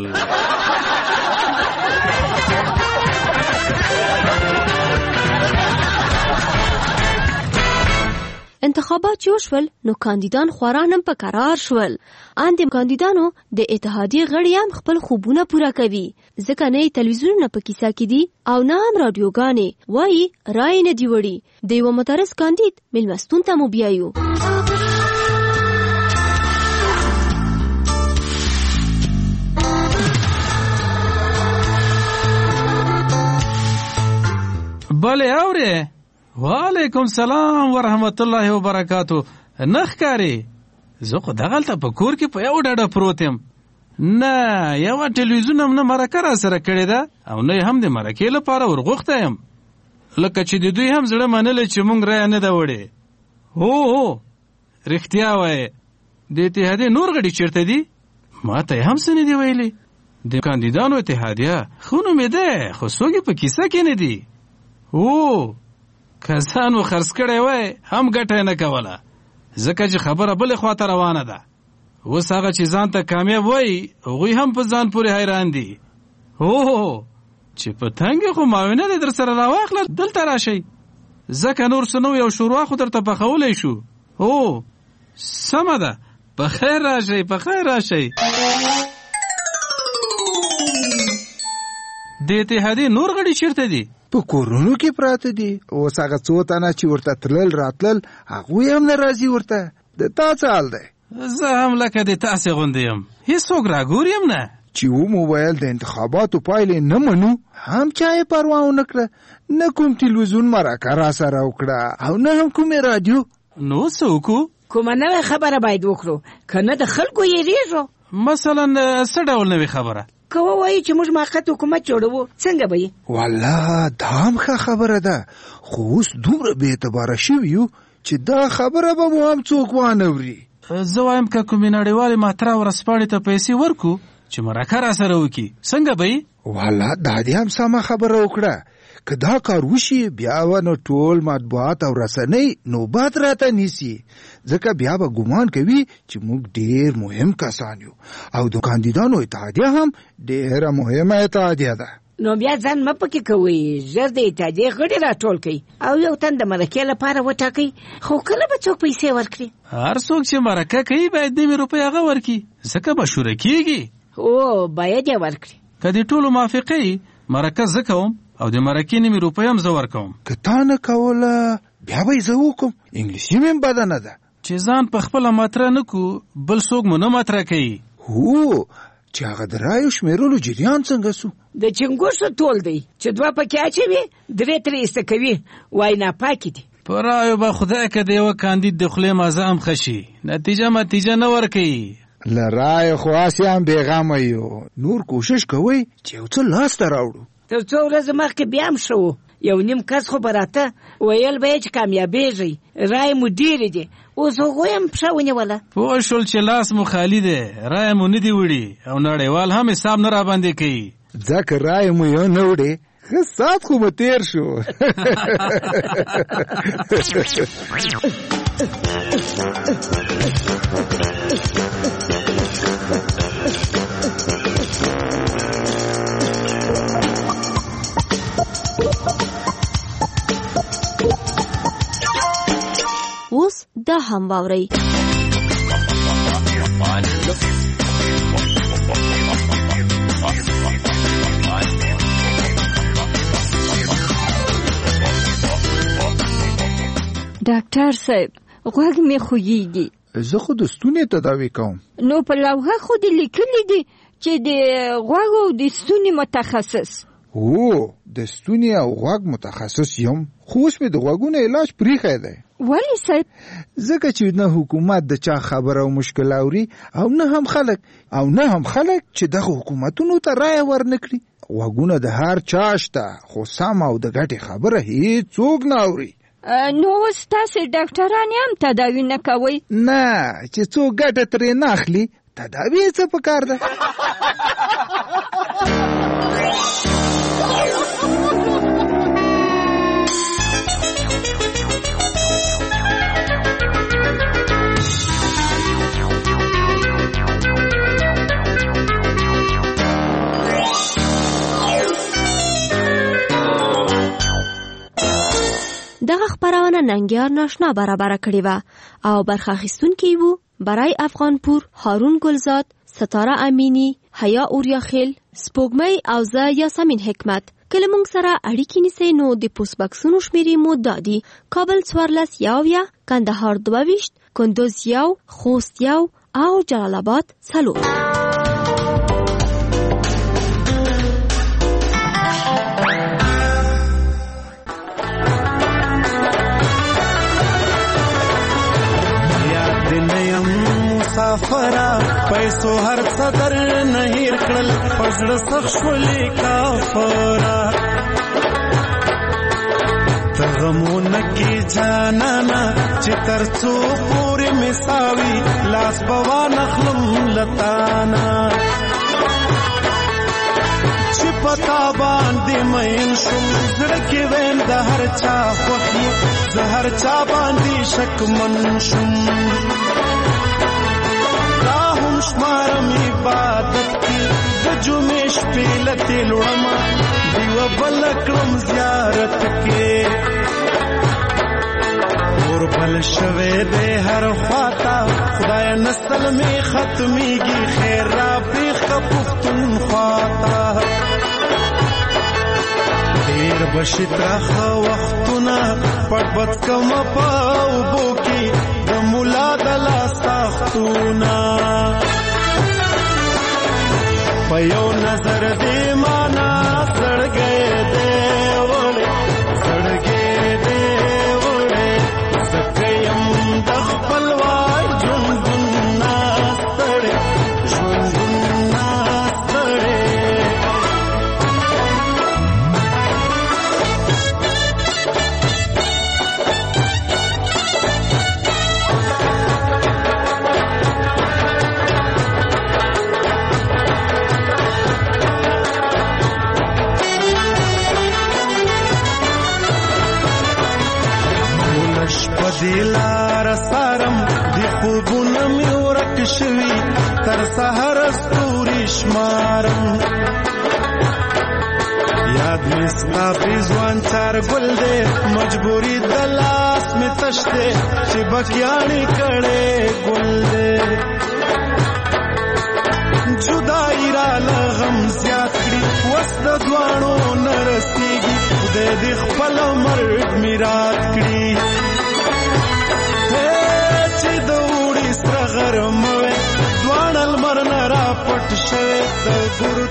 [SPEAKER 9] انتخابات جوړ شول نو کاندیدان خورا هم په قرار شول. ان د کاندیدانو د اتحادیې غړي هم خپل خوبونه پوره کوي ځکه نه تلویزیونونه په کیسه کې دي او نه هم رادیوګانې. وایي رای نه دی وړي. د یو مترس کاندید مېلمستون ته مو بیایو.
[SPEAKER 5] بله اورې وعلیکم سلام ورحمت الله وبرکاتو. نخکاری زه خو دغلته په کور کې په یو ډډه پروت یم. نه یوه ټلویزیون هم نه مرکه را سره کړې ده او نه هم د مرکې لپاره ورغوښته یم لکه چې د دوی هم زړه منلی چې مونږ رایه نه ده وړې. هو هو رښتیا وایې. د اتحادیې نور غړي چیرته دي؟ ما ته یې هم څه نه دي ویلي. د کاندیدانو اتحادیه ښه نوم یې دی خو څوک یې په کیسه کې نه دي. هو که ځان و خرڅ کړی وای هم ګټه نه کوله ځکه چې خبره بلې خواته روانه ده. اوس هغه چې ځان ته کامیاب وایي هغوی هم په ځان پورې حیران دي. هو چې په تنګې خو معاونه دې در سره راواخله دلته راشئ ځکه نور څه نو یو شوروا خو درته پخولی شو. هو سمه ده په خیر راشئ په خیر راشئ. د اتحادیې نور غړي چیرته دي؟
[SPEAKER 6] په کورونو کې پراته دي. اوس هغه څو تنه چې ورته تلل راتلل هغوی هم نه راځي ورته. د تا څه حال دی؟
[SPEAKER 5] زه هم لکه د تاسې غوندې یم، هېڅوک راګوري هم نه.
[SPEAKER 6] چې ومو ویل د انتخاباتو پایلې نه منو، هم چا یې پروا ونه کړه، نه کوم تلویزیون مرکه را سره وکړه او نه هم کومې رادیو.
[SPEAKER 5] نو څه وکړو؟
[SPEAKER 20] کومه نوې خبره باید وکړو که نه د خلکو یېرېږو.
[SPEAKER 5] مثلا څه ډول نوې خبره؟
[SPEAKER 20] که ووایي چې موږ موقت حکومت جوړوو څنګه به یې؟
[SPEAKER 6] والله دا هم ښه خبره ده، خو اوس دومره بې اعتباره شوي یو چې دا خبره به مو هم څوک وانهوري.
[SPEAKER 5] زه وایم که کومې نړیوالې ماتره ورځپاڼې ته پیسې ورکو چې مرکه را سره وکړي څنګه به یې؟
[SPEAKER 6] والله دا دې هم سمه خبره وکړه. که دا کار وشي بیا به نو ټول مطبوعات او رسنۍ نوبت راته نیسي، ځکه بیا به ګمان کوي چې موږ ډېر مهم کسان یو او د کاندیدانو اتحادیه هم ډېره مهمه اتحادیه ده.
[SPEAKER 20] نو بیا ځان مه پکې کوئ، ژر د اتحادیې غړي راټول کړئ او یو تن د مرکې لپاره وټاکئ. خو کله به څوک پیسې ورکړي؟
[SPEAKER 5] هر څوک چې مرکه کوي باید نوي روپۍ هغه ورکړي، ځکه مشوره کېږي.
[SPEAKER 20] او باید یې ورکړي.
[SPEAKER 5] که د ټولو موافقه مرکه زه کوم او د مرکې نوي روپۍ هم زه ورکوم.
[SPEAKER 6] که تا نه کوله بیا به یې زه وکړم. انګلیسي مې هم بده نه ده.
[SPEAKER 5] چې ځان په خپله مطرح نه کړو بل څوک مو نه مطرح کوي.
[SPEAKER 6] هو چې هغه د رایو شمېرلو جریان څنګه سو؟
[SPEAKER 20] د چنګوښو ټول دی چې دوه پکې اچوي درې ترې ایسته کوي، وایي ناپاکې دي.
[SPEAKER 5] په رایو به خدای که د یوه کاندید د خولې مازه هم ښه شي، نتیجه متیجه نه ورکوي.
[SPEAKER 6] له رایو خو هسې هم بېغمه یو، نور کوشش کوئ چې یو څه لاسته راوړو.
[SPEAKER 20] تر څو ورځې مخکې بیا هم ښه و، یو نیم کس خو به راته ویل به یې چې کامیابېږئ، رایې مو ډېرې دي. اوس هغوی هم پښه ونیوله.
[SPEAKER 5] پوه شول چې لاس مو خالي دی، رایې مو نه دي وړي او نړیوال هم حساب نه راباندې کوي.
[SPEAKER 6] ځکه رایې مو یو نه وړې، ښه ساعت خو مو تېر شو.
[SPEAKER 9] اوس دا هم واورئ.
[SPEAKER 21] ډاکټر صاحب غوږ مې خوږیږي.
[SPEAKER 6] زه خو د ستوني تداوی کوم.
[SPEAKER 21] نو په لوحه خو دې لیکلي دي چې د غوږ او د ستوني متخصص.
[SPEAKER 6] او د ستوني او غوږ متخصص یم، خو اوس مې د غوږونو علاج پریښی دی.
[SPEAKER 21] ولې صاحب؟
[SPEAKER 6] ځکه چې نه حکومت د چا خبره او مشکل اوري او نه هم خلک او نه هم خلک چې دغه حکومتونو ته رایه ورنکړي. غوږونه د هر چا شته، خو سم او د ګټې خبره هیڅوک نه اوري.
[SPEAKER 21] نو اوس تاسې ډاکټران هم تداوی نه کوئ؟
[SPEAKER 6] نه، چې څوک ګټه ترې نه اخلي تداوی یې څه پکار ده.
[SPEAKER 9] دغه خبرونه ننګیار ناشنا برابر کړې و او برخه اخیستونکي وو برای افغانپور، هارون گلزاد، ستاره امینی، حیا اوریاخیل، سپوږمۍ او زه یاسمین حکمت. کله مونږ سره اړیکې نیسئ نو د پوسټ بکسونو شمیرې مو دادي: کابل څوارلس یو یا، کندهار دوه ویشت، کندوز یو، خوست یو او جلال آباد څلور.
[SPEAKER 22] مسافرا پیسو هر صدر نهیر کړل، پزړه سخت شولې کافرا. تغمونه کې جانانا چې ترڅو پورې مساوي لاس بوان خلم لتانا. چې پتا باندې مین شم زړه کې وین د هر چا خوښي، زه هر چا باندې شک من شم. شمارم عبادت کی د جمعې شپې لته لوړما دیو بل کړم زیارت کې. اور بل شوه دې هر خواتا خدای نسل می ختميږي، خیر را پیخ پختون خواتا. ډېر تیر بشي ترخه وختونه پټ بد کم پاو بوکی د مولا د لاس تختونه په یو نظر دی معنا سړګې دی وړې سړګې دی وړې سکیم د خپل وای ژوندون ناستړې ژوندون ناستړې دیلار سارم دی خوبونه می ورک شوی تر سحر ستوري شمارم یاد می ستا پیزوان چار گل دے مجبوری دلاس می تشتے چی بکیانی کڑے گل دے جدائی را لغم زیاد کری وست دوانو نرسیگی خدای دی خپل مرد میرات کری چې د وړي سره غرم وې دوان المر نه را پټ شوه د ګورو